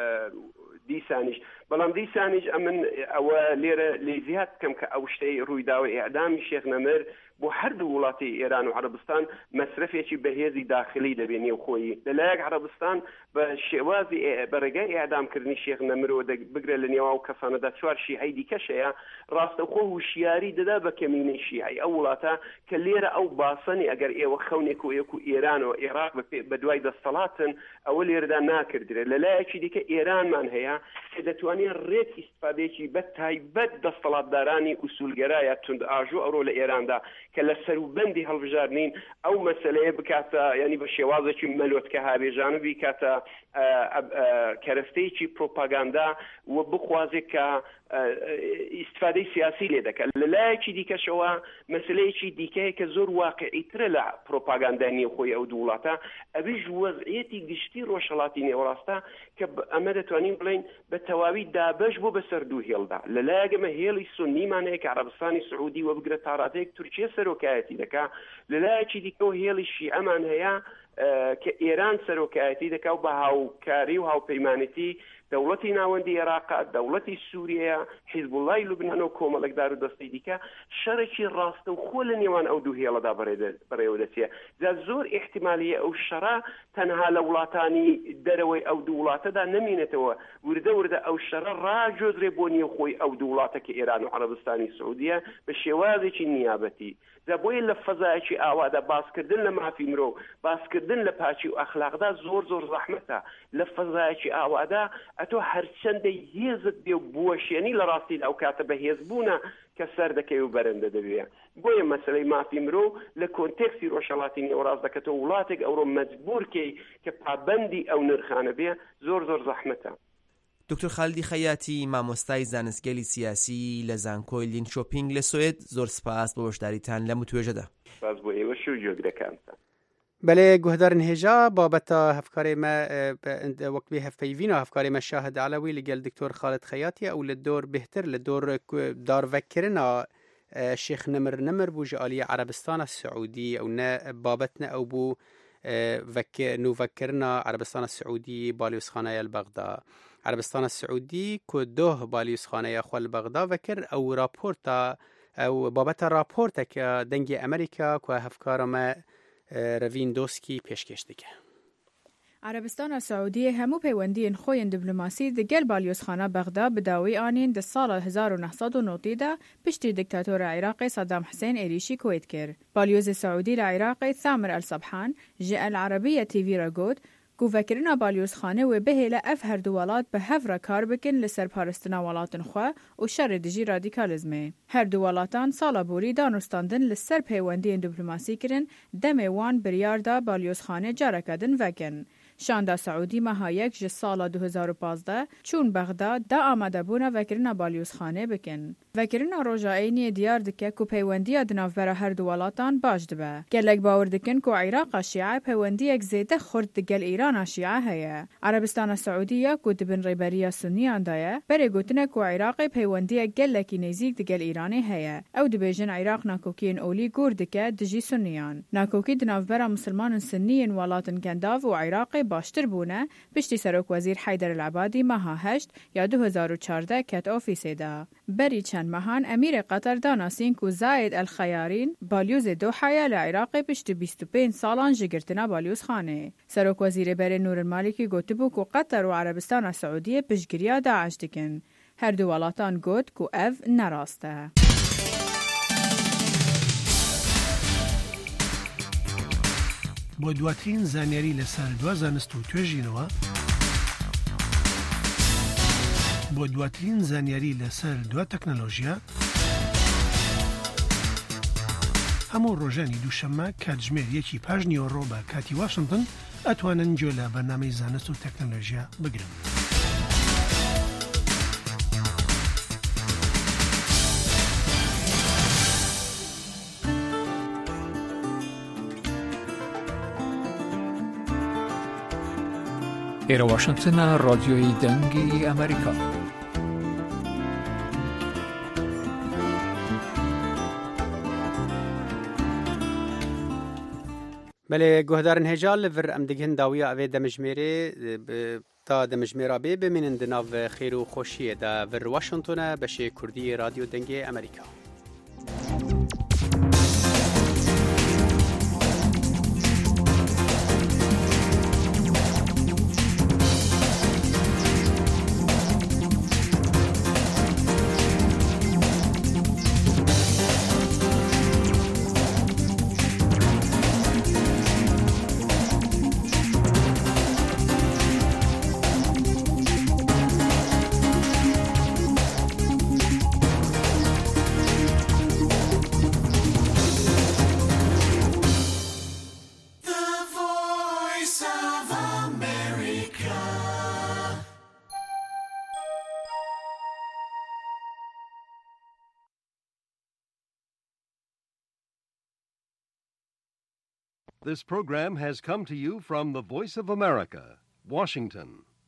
دیسانیش بەڵام دیسانیش ئەمن ئەوە لێرە لێ زیاد بکەم کە ئەو شتەی ڕوویداوە ئیعدامی شێخ نەمر بۆ هەردوو وڵاتی ئێران و عەرەبستان مەسرفێکی بەهێزی داخلی دەبێت نێو خۆی. لەلایەک عەرەبستان بە شێوازی بەڕێگای ئیعدامکردنی شێخ نەمرەوە بگرێ لە نێوان و کەسانەدا چوار شیعەی دیکەشەیە ڕاستەوخۆ وشیاری دەدا بە کەمینەی شیعەی ئەو وڵاتە کە لێرە ئەو باسەنی ئەگەر ئێوە خەونێک و یەک و ئێران و عێراق بە دوای دەسەڵاتن ئەوە لێرەدا ناکردرێت. لەلایەکی دیکە ئێرانمان هەیە کە دەتوانێت ڕێک ئیستفادەیەکی بە تایبەت دەسەڵاتدارانی ئوسولگەرایە تند ئاژوو ئەوڕۆ لە ئێراندا کە لە سەروبەندی هەڵبژارنین ئەو مەسەلەیە بکاتە ینی بە شێوازێکی مەلۆتکە هاوێژانە بیکاتە کەرەستەیەکی پرۆپاگاندا و بخوازێت کە ئیسفادەی سیاسی لێ دەکات. لە لایەکی دیکەشەوە مەسلەیەکی دیکەیە کە زۆر واقعیترە لە پرۆپاگاندانی خۆی ئەو دوو وڵاتە، ئەویش وەزعیەتی گشتی ڕۆژهەڵاتی نێوەڕاستە کە ئەمە دەتوانین بڵین بە تەواوی دابەش بۆ بەسەر دوو هێڵدا. لە لایەگەمە هێڵی سونیمانەیە کە عەرەبستانی سعودی وە بگرە تا ڕادەیەک تورکیە سەرۆکایەتی دەکات، لە لایەکی دیکەەوە هێڵی شیعەمان هەیە کە ئێران سەرۆکایەتی دەکات و بە هاوکاری و هاوپەیمانەتی دەوڵەتی ناوەندی عێراق، دەوڵەتی سووریە، حیزب اللهی لوبنان و کۆمەڵێکدار و دەستەی دیکە شەڕێکی ڕاستە و خۆ لە نێوان ئەو دوو هێڵەدا بەڕێوە دەچێ. جا زۆر احتیمالیە ئەو شەڕە تەنها لە وڵاتانی دەرەوەی ئەو دوو وڵاتەدا نەمینێتەوە، وردە وردە ئەو شەڕە ڕاجۆزرێ بۆ نێو خۆی ئەو دوو وڵاتە کە ئێران و عەرەبستانی سعودیە بە شێوازێکی نیابەتی. جا بۆیە لە فەزایەکی ئاوادا باسکردن لە مافی مرۆ، باسکردن لە پاچی و ئەخلاقدا زۆر زۆر زەحمەتە. لە فەزایەکی ئاوادا ئەتۆ هەرچەندەی هێزت بێ و بوەشێنی لە ڕاستی ئەو کاتە بە هێزبوونە کە سەر دەکەی و بەرەندە دەبێ. بۆیە مەسلەی مافی مرۆ لە کۆنتێکسی ڕۆژهەڵاتی نێوەڕاست دەکەتەوە وڵاتێک ئەوڕۆ مەجبورکەی کە پابەندی ئەو نرخانە بێ زۆر زۆر زەحمەتە. دکتۆر خالدی خەیاتی، مامۆستای زانستگەلی سیاسی لە زانکۆی لینکۆپینگ لە سوێد، زۆر سپاس بۆ بەشداریتان لەم توێژەدا. سپاس بۆ ئێوەش و گوێگرەکانتان. بله گوهدارن هجا بابتا هفکاری ما وقت به هفپیوین و هفکاری ما شاهد علوی لگل دکتور خالد خیاتی او لدور بهتر لدور دار وکرنا شیخ نمر نمر بو جالی عربستان السعودی او نه بابتنا او بو وك نو فكرنا عربستان السعودي باليوس خانه البغداد عربستان السعودي كدوه باليوس خانه خال بغداد وكر او راپورتا او بابت راپورتا که دنگی امریکا که هفکار ما روین دوسکی پیشکش دیگه. عربستان السعودی همو پیوندین خوین دیپلماسی دگل بالیوسخانه بغداد بداوی آنین ده سال هزار و نهصد و نود ده پشتی دکتاتور عراق صدام حسین ایریشی کویت کر. بالیوز سعودی لعراق ثامر الصبحان جاء العربية تي في راگود گو فکرنا بالیوسخانه و به لأف هر دوالات به هفر کار بکن لسر پارستنا والاتن خواه و شر دجی رادیکالزمه. هر دوالاتان سالا بوری دانستاندن لسر پیوندین دیپلماسی کرن دم وان بریاردا بالیوسخانه جارکدن وکن. شاندا سعودی مهایک ج سال دو هزار و پانزده چون بغداد دا آماده بونا وکرنا بالیوسخانه بکن. وکرنا روجاینی دیار دکه کو پیوندی دناور هر دوالاتان باش دبه. گلک باور دکن کو عراق شیعه پیوندی اک زیده خورد دگل ایران شیعه هیا. عربستان سعودیه کو دبن ریبریا سنیان دایه بره گوتنه کو عراق پیوندی گلکی نزیک دگل ایرانی هیا. او دبیجن عراق ناکوکین اولی گور دکه دجی سنیان. ناکوکی دناور مسلمان سنیین والاتن گنداو و عراق باشتر بونه پشتی سروک وزیر حیدر العبادی ماها هشت یا دو هزار و چهارده کت آفیسی دا. بری چند ماهان امیر قطر داناسین کو زاید الخیارین بالیوز دوحه لعراق پشتی بیست و پنج سالان جگرتنا بالیوز خانه. سروک وزیر بری نور المالکی گوت بو کو قطر و عربستان سعودی پشگریا داعش دکن. هر دو ولاتان گوت کو اف نراسته. بۆ دواترین زانیاری لەسەر دوا زانست و توێژینەوە بۆ دواترین زانیاری لەسەر دوا تەکنەلۆژیا هەموو ڕۆژانی دووشەممە کاتژمێر یەکی پاش نیوەڕۆ بە کاتی واشنگتن ئەتوانن گوێ لە بەرنامەی زانست و تەکنەلۆژیا بگرن. ئێرە واشنگتنە ڕادیۆی دەنگی ئەمریکا. بله گوهدارن هجال لور ام دگهن داویا اوی دمجمیره تا دمجمیره بی بمینن دناو خیر و خوشیه دا ور واشنگتن بشه کردی رادیو دنگی ئەمریکا. This program has come to you from the Voice of America, Washington.